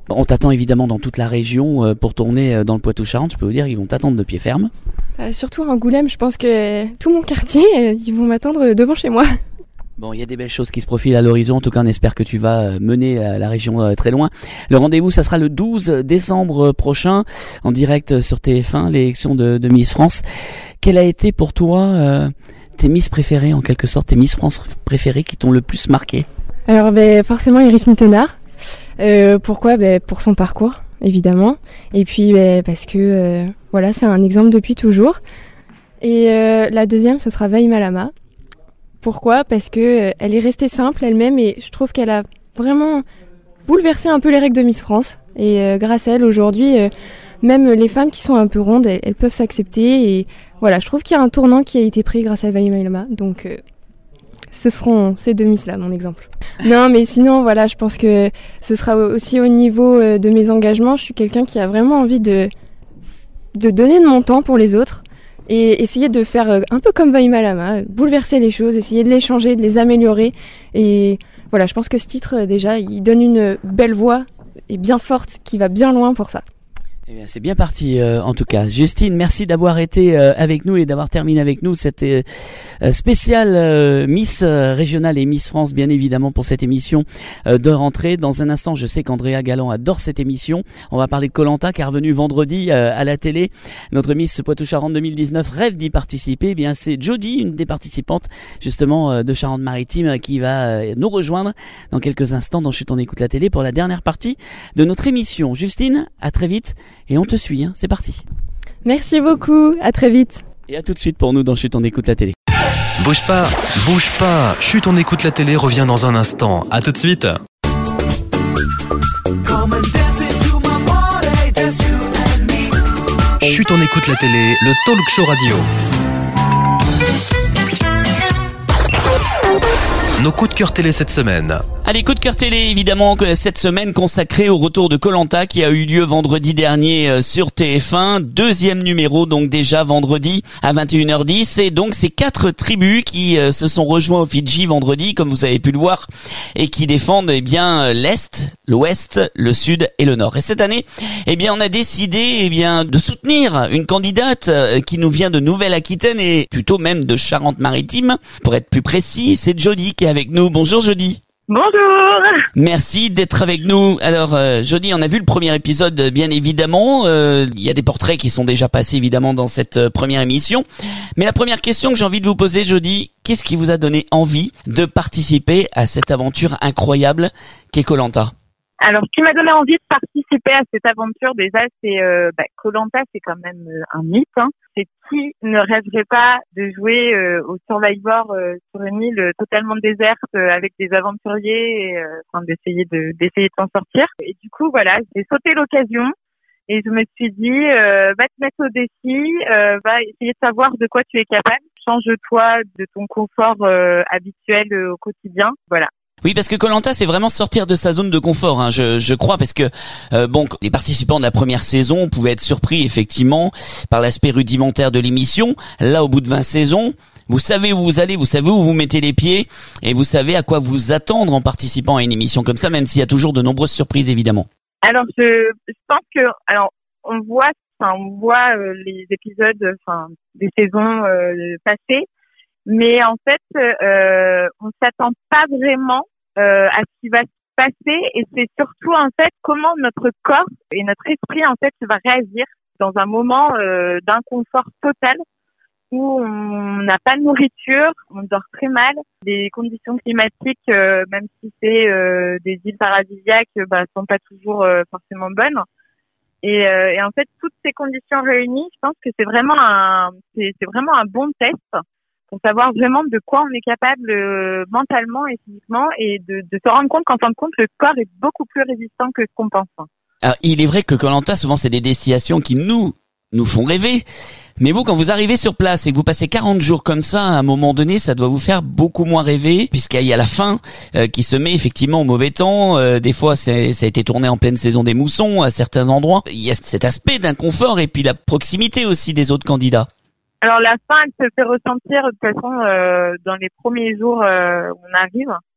S3: On t'attend évidemment dans toute la région euh, pour tourner euh, dans le Poitou-Charentes. Je peux vous dire, ils vont t'attendre de pied ferme.
S16: Euh, surtout à Angoulême, je pense que tout mon quartier, euh, ils vont m'attendre devant chez moi.
S3: Bon, il y a des belles choses qui se profilent à l'horizon. En tout cas, on espère que tu vas mener la région très loin. Le rendez-vous, ça sera le douze décembre prochain, en direct sur T F un, l'élection de, de Miss France. Quelle a été pour toi euh, tes Miss préférées, en quelque sorte, tes Miss France préférées qui t'ont le plus marqué?
S16: Alors, ben, forcément, Iris Mittenard. Euh, pourquoi? Ben, pour son parcours, évidemment. Et puis, ben, parce que, euh, voilà, c'est un exemple depuis toujours. Et euh, la deuxième, ce sera Veille Malama. Pourquoi? Parce que euh, elle est restée simple elle-même et je trouve qu'elle a vraiment bouleversé un peu les règles de Miss France. Et euh, grâce à elle, aujourd'hui, euh, même les femmes qui sont un peu rondes, elles, elles peuvent s'accepter. Et voilà, je trouve qu'il y a un tournant qui a été pris grâce à Veille Malama. Donc, euh, ce seront ces deux Miss-là, mon exemple. Non, mais sinon, voilà, je pense que ce sera aussi au niveau euh, de mes engagements. Je suis quelqu'un qui a vraiment envie de, de donner de mon temps pour les autres. Et essayer de faire un peu comme Veille Malama, bouleverser les choses, essayer de les changer, de les améliorer. Et voilà, je pense que ce titre, déjà, il donne une belle voix et bien forte qui va bien loin pour ça.
S3: Eh bien, c'est bien parti euh, en tout cas. Justine, merci d'avoir été euh, avec nous et d'avoir terminé avec nous cette euh, spéciale euh, Miss euh, régionale et Miss France, bien évidemment, pour cette émission euh, de rentrée. Dans un instant, je sais qu'Andrea Galland adore cette émission. On va parler de Koh-Lanta qui est revenu vendredi euh, à la télé. Notre Miss Poitou-Charentes deux mille dix-neuf rêve d'y participer. Eh bien, c'est Jody, une des participantes justement euh, de Charente-Maritime, qui va euh, nous rejoindre dans quelques instants dans Chut on écoute la télé pour la dernière partie de notre émission. Justine, à très vite. Et on te suit, hein. C'est parti.
S16: Merci beaucoup, à très vite.
S3: Et à tout de suite pour nous dans Chut on écoute la télé.
S1: Bouge pas, bouge pas. Chut on écoute la télé revient dans un instant. À tout de suite. Chut on écoute la télé, le talk show radio. Nos coups de cœur télé cette semaine.
S3: Allez, coup de cœur télé, évidemment, que cette semaine consacrée au retour de Koh-Lanta qui a eu lieu vendredi dernier sur T F un. Deuxième numéro, donc déjà vendredi à vingt et une heures dix. Et donc, ces quatre tribus qui euh, se sont rejoints au Fidji vendredi, comme vous avez pu le voir, et qui défendent, eh bien, l'Est, l'Ouest, le Sud et le Nord. Et cette année, eh bien, on a décidé, eh bien, de soutenir une candidate euh, qui nous vient de Nouvelle-Aquitaine et plutôt même de Charente-Maritime. Pour être plus précis, c'est Jody qui est avec nous. Bonjour Jody.
S17: Bonjour.
S3: Merci d'être avec nous. Alors euh, Jody, on a vu le premier épisode bien évidemment. Euh, il y a des portraits qui sont déjà passés évidemment dans cette euh, première émission. Mais la première question que j'ai envie de vous poser, Jody, qu'est-ce qui vous a donné envie de participer à cette aventure incroyable qu'est Koh-Lanta ?
S17: Alors, ce qui m'a donné envie de participer à cette aventure, déjà, c'est euh, bah, Koh-Lanta, c'est quand même euh, un mythe. Hein. C'est qui ne rêverait pas de jouer euh, au Survivor euh, sur une île totalement déserte euh, avec des aventuriers, et, euh, enfin, d'essayer de d'essayer de s'en sortir. Et du coup, voilà, j'ai sauté l'occasion et je me suis dit, euh, va te mettre au défi, euh, va essayer de savoir de quoi tu es capable. Change-toi de ton confort euh, habituel euh, au quotidien. Voilà.
S3: Oui, parce que Koh-Lanta, c'est vraiment sortir de sa zone de confort, hein, je, je crois, parce que euh, bon, les participants de la première saison pouvaient être surpris effectivement par l'aspect rudimentaire de l'émission. Là, au bout de vingt saisons, vous savez où vous allez, vous savez où vous mettez les pieds, et vous savez à quoi vous attendre en participant à une émission comme ça, même s'il y a toujours de nombreuses surprises, évidemment.
S17: Alors, je, je pense que, alors, on voit, enfin, on voit euh, les épisodes, enfin, des saisons euh, passées, mais en fait, euh, on s'attend pas vraiment Euh, à ce qui va se passer, et c'est surtout en fait comment notre corps et notre esprit en fait va réagir dans un moment euh, d'inconfort total où on n'a pas de nourriture, on dort très mal, les conditions climatiques, euh, même si c'est euh, des îles paradisiaques, bah, sont pas toujours euh, forcément bonnes. Et, euh, et en fait, toutes ces conditions réunies, je pense que c'est vraiment un, c'est, c'est vraiment un bon test pour savoir vraiment de quoi on est capable euh, mentalement et physiquement, et de, de se rendre compte qu'en fin de compte, le corps est beaucoup plus résistant que ce qu'on pense.
S3: Alors, il est vrai que Koh-Lanta, souvent, c'est des destinations qui nous nous font rêver. Mais vous, quand vous arrivez sur place et que vous passez quarante jours comme ça, à un moment donné, ça doit vous faire beaucoup moins rêver, puisqu'il y a la faim euh, qui se met effectivement au mauvais temps. Euh, des fois, c'est, ça a été tourné en pleine saison des moussons à certains endroits. Il y a cet aspect d'inconfort et puis la proximité aussi des autres candidats.
S17: Alors la faim, elle se fait ressentir de toute façon euh, dans les premiers jours euh, où on arrive.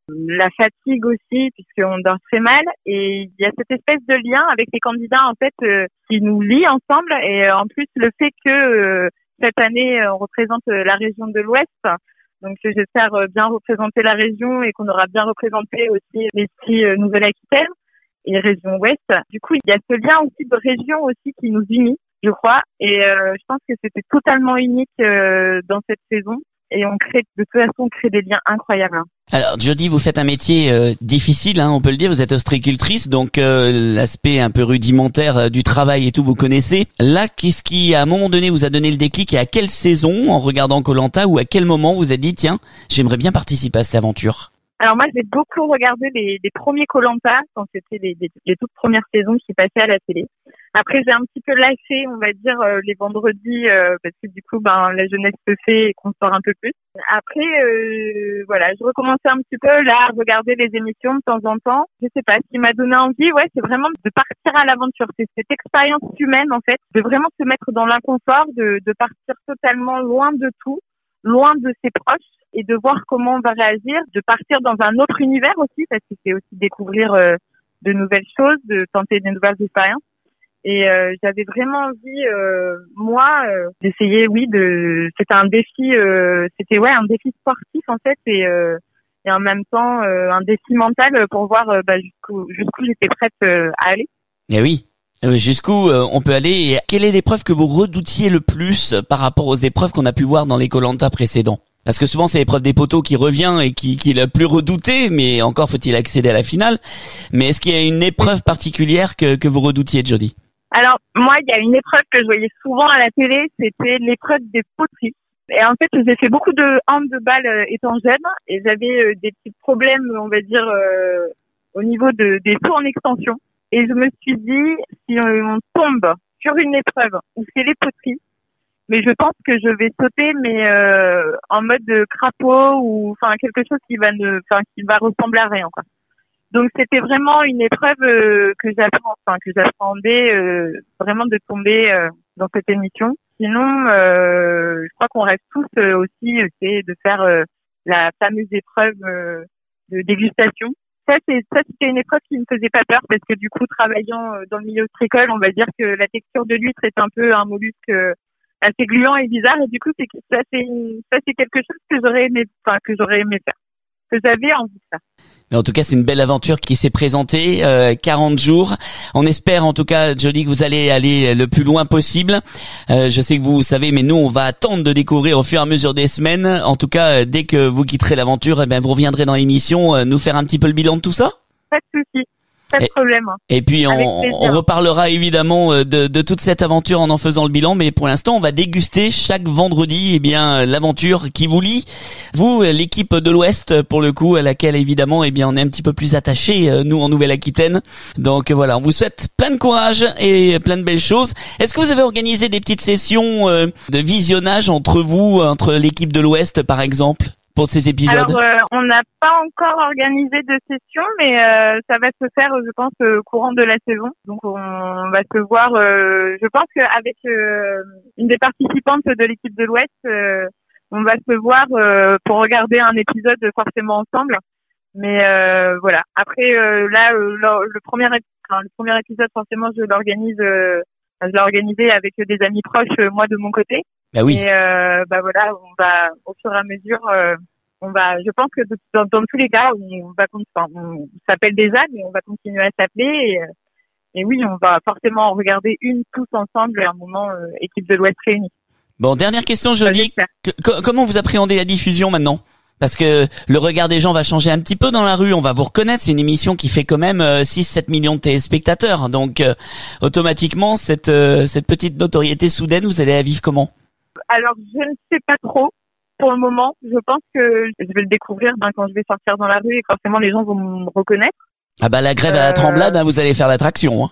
S17: la fatigue aussi, puisqu'on dort très mal. Et il y a cette espèce de lien avec les candidats, en fait, euh, qui nous lie ensemble. Et euh, en plus, le fait que euh, cette année, on représente la région de l'Ouest, donc j'espère bien représenter la région et qu'on aura bien représenté aussi les six euh, Nouvelle-Aquitaine et région Ouest. Du coup, il y a ce lien aussi de région aussi qui nous unit, je crois. Et euh, je pense que c'était totalement unique euh, dans cette saison. Et on crée, de toute façon, on crée des liens incroyables.
S3: Alors, Jody, vous faites un métier euh, difficile, hein, on peut le dire. Vous êtes ostréicultrice, donc euh, l'aspect un peu rudimentaire euh, du travail et tout, vous connaissez. Là, qu'est-ce qui, à un moment donné, vous a donné le déclic et à quelle saison, en regardant Koh-Lanta, ou à quel moment vous avez dit, tiens, j'aimerais bien participer à cette aventure?
S17: Alors moi, j'ai beaucoup regardé les, les premiers Koh-Lanta, quand c'était les, les, les toutes premières saisons qui passaient à la télé. Après, j'ai un petit peu lâché, on va dire, euh, les vendredis, euh, parce que du coup, ben, la jeunesse se fait et qu'on sort un peu plus. Après, euh, voilà, je recommençais un petit peu là à regarder les émissions de temps en temps. Je sais pas, ce qui m'a donné envie, ouais, c'est vraiment de partir à l'aventure. C'est cette expérience humaine, en fait, de vraiment se mettre dans l'inconfort, de, de partir totalement loin de tout, loin de ses proches, et de voir comment on va réagir, de partir dans un autre univers aussi, parce que c'est aussi découvrir euh, de nouvelles choses, de tenter de nouvelles expériences. Et euh, j'avais vraiment envie, euh, moi, euh, d'essayer, oui, de. C'était un défi, euh, c'était ouais, un défi sportif en fait, et, euh, et en même temps euh, un défi mental pour voir euh, bah, jusqu'où jusqu'où j'étais prête euh, à aller.
S3: Eh oui. Jusqu'où euh, on peut aller et quelle est l'épreuve que vous redoutiez le plus par rapport aux épreuves qu'on a pu voir dans les Koh-Lanta précédents? Parce que souvent c'est l'épreuve des poteaux qui revient et qui, qui est la plus redoutée, mais encore faut-il accéder à la finale. Mais est-ce qu'il y a une épreuve particulière que, que vous redoutiez, Jody?
S17: Alors moi, il y a une épreuve que je voyais souvent à la télé, c'était l'épreuve des poteries. Et en fait, j'ai fait beaucoup de handball euh, étant jeune et j'avais euh, des petits problèmes, on va dire, euh, au niveau de, des sauts en extension. Et je me suis dit, si on tombe sur une épreuve où c'est les poteries, mais je pense que je vais sauter, mais euh, en mode crapaud ou enfin quelque chose qui va ne, enfin qui va ressembler à rien, quoi. Donc c'était vraiment une épreuve euh, que j'apprends, enfin que j'appréhendais euh, vraiment de tomber euh, dans cette émission. Sinon, euh, je crois qu'on rêve tous euh, aussi, euh, c'est de faire euh, la fameuse épreuve euh, de dégustation. Ça, c'est, ça, c'était une épreuve qui me faisait pas peur parce que du coup, travaillant dans le milieu ostréicole, on va dire que la texture de l'huître est un peu un mollusque assez gluant et bizarre. Et du coup, c'est, ça, c'est, ça, c'est quelque chose que j'aurais aimé, enfin, que j'aurais aimé faire, que j'avais envie de faire.
S3: Mais en tout cas, c'est une belle aventure qui s'est présentée, euh, quarante jours. On espère en tout cas, Jody, que vous allez aller le plus loin possible. Euh, je sais que vous savez, mais nous, on va attendre de découvrir au fur et à mesure des semaines. En tout cas, dès que vous quitterez l'aventure, eh bien, vous reviendrez dans l'émission euh, nous faire un petit peu le bilan de tout ça.
S17: Pas de souci. Pas de problème.
S3: Et puis on, on reparlera évidemment de, de toute cette aventure en en faisant le bilan, mais pour l'instant on va déguster chaque vendredi eh bien l'aventure qui vous lie. Vous, l'équipe de l'Ouest pour le coup, à laquelle évidemment eh bien on est un petit peu plus attaché nous en Nouvelle-Aquitaine. Donc voilà, on vous souhaite plein de courage et plein de belles choses. Est-ce que vous avez organisé des petites sessions de visionnage entre vous, entre l'équipe de l'Ouest par exemple, pour ces épisodes?
S17: Alors, euh, on n'a pas encore organisé de session, mais euh, ça va se faire, je pense, au courant de la saison. Donc, on va se voir, euh, je pense qu'avec euh, une des participantes de l'équipe de l'Ouest, euh, on va se voir euh, pour regarder un épisode forcément ensemble. Mais euh, voilà. Après, euh, là, euh, le, le, premier, enfin, le premier épisode, forcément, je l'organise, euh, je l'ai organisé avec des amis proches, euh, moi de mon côté.
S3: Bah oui.
S17: Et euh, bah voilà, on va au fur et à mesure, euh, on va. Je pense que dans, dans tous les cas, on va, enfin, on s'appelle déjà, mais on va continuer à s'appeler. Et, et oui, on va forcément regarder une tous ensemble à un moment, euh, équipe de l'Ouest réunie.
S3: Bon, dernière question, Jolie. Que, comment vous appréhendez la diffusion maintenant? Parce que le regard des gens va changer un petit peu dans la rue. On va vous reconnaître. C'est une émission qui fait quand même euh, six sept millions de téléspectateurs. Donc, euh, automatiquement, cette euh, cette petite notoriété soudaine, vous allez la vivre comment?
S17: Alors, je ne sais pas trop pour le moment. Je pense que je vais le découvrir ben, quand je vais sortir dans la rue et forcément les gens vont me reconnaître.
S3: Ah bah la grève à la Tremblade, hein, vous allez faire l'attraction. Hein.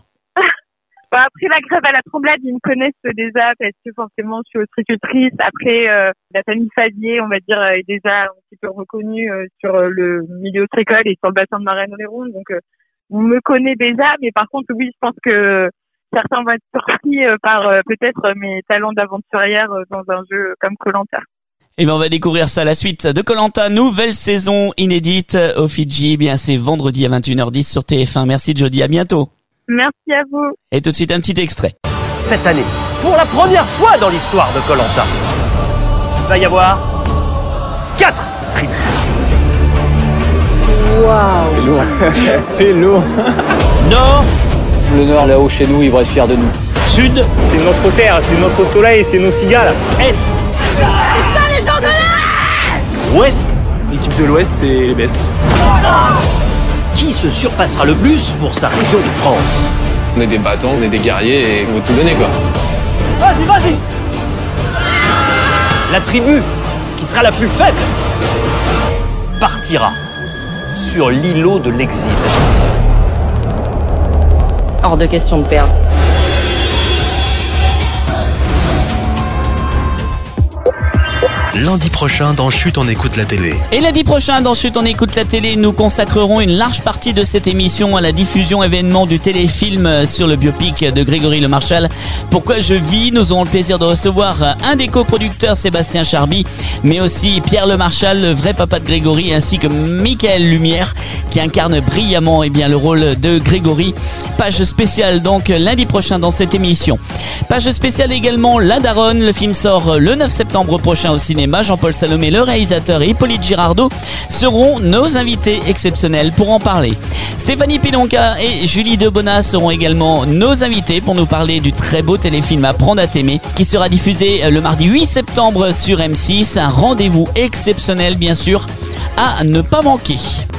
S17: Bah, après la grève à la Tremblade, ils me connaissent déjà parce que forcément je suis ostréicultrice. Après, euh, la famille Favier, on va dire, est déjà un petit peu reconnue euh, sur euh, le milieu ostréicole et sur le bassin de Marais-Oléron. Donc, euh, on me connaît déjà. Mais par contre, oui, je pense que certains vont être surpris euh, par euh, peut-être mes talents d'aventurière euh, dans un jeu comme Koh-Lanta.
S3: Et ben on va découvrir ça, la suite de Koh-Lanta, nouvelle saison inédite aux Fidji. Bien, c'est vendredi à vingt et une heures dix sur T F un. Merci Jodie, à bientôt.
S17: Merci à vous.
S3: Et tout de suite un petit extrait.
S18: Cette année, pour la première fois dans l'histoire de Koh-Lanta, il va y avoir quatre tribus.
S6: Waouh.
S19: C'est lourd. C'est lourd.
S18: Nord.
S19: Le Nord, là-haut, chez nous, ils vont être fiers de nous.
S18: Sud.
S19: C'est notre terre, c'est notre soleil, c'est nos cigales.
S18: Est.
S4: C'est ça les gens de là.
S18: Ouest.
S19: L'équipe de l'Ouest, c'est les bestes.
S18: Qui se surpassera le plus pour sa région de France?
S19: On est des battants, on est des guerriers et on veut tout donner, quoi.
S18: Vas-y, vas-y. La tribu qui sera la plus faible partira sur l'îlot de l'exil.
S12: Hors de question de perdre.
S1: Lundi prochain dans Chut, on écoute la télé.
S3: Et lundi prochain dans Chut, on écoute la télé, nous consacrerons une large partie de cette émission à la diffusion événement du téléfilm sur le biopic de Grégory Le Marchal. Pourquoi je vis, nous aurons le plaisir de recevoir un des coproducteurs, Sébastien Charby, mais aussi Pierre Le Marchal, le vrai papa de Grégory, ainsi que Michael Lumière, qui incarne brillamment eh bien, le rôle de Grégory. Page spéciale donc lundi prochain dans cette émission. Page spéciale également La Daronne, le film sort le neuf septembre prochain au cinéma. Jean-Paul Salomé, le réalisateur, et Hippolyte Girardot seront nos invités exceptionnels pour en parler. Stéphanie Pilonka et Julie Debona seront également nos invités pour nous parler du très beau téléfilm Apprendre à t'aimer qui sera diffusé le mardi huit septembre sur M six. Un rendez-vous exceptionnel bien sûr à ne pas manquer.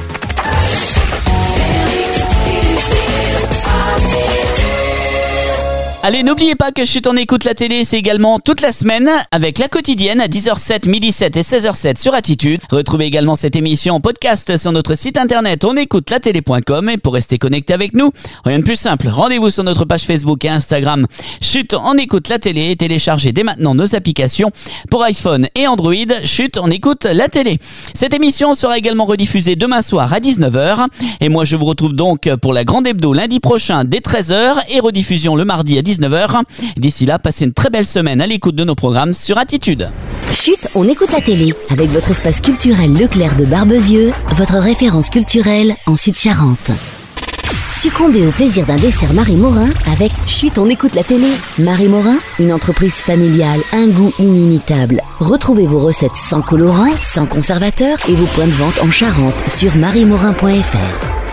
S3: Allez, n'oubliez pas que Chut, on écoute la télé, c'est également toute la semaine avec la quotidienne à dix heures sept, midi sept et seize heures sept sur Attitude. Retrouvez également cette émission en podcast sur notre site internet onécoutelatélé point com et pour rester connecté avec nous, rien de plus simple, rendez-vous sur notre page Facebook et Instagram Chut, on écoute la télé et téléchargez dès maintenant nos applications pour iPhone et Android. Chut, on écoute la télé. Cette émission sera également rediffusée demain soir à dix-neuf heures et moi je vous retrouve donc pour la grande hebdo lundi prochain dès treize heures et rediffusion le mardi à dix-neuf heures. D'ici là, passez une très belle semaine à l'écoute de nos programmes sur Attitude.
S2: Chut, on écoute la télé avec votre espace culturel Leclerc de Barbezieux, votre référence culturelle en Sud-Charente. Succombez au plaisir d'un dessert Marie Morin avec Chut, on écoute la télé. Marie Morin, une entreprise familiale, un goût inimitable. Retrouvez vos recettes sans colorant, sans conservateur et vos points de vente en Charente sur marie morin point f r.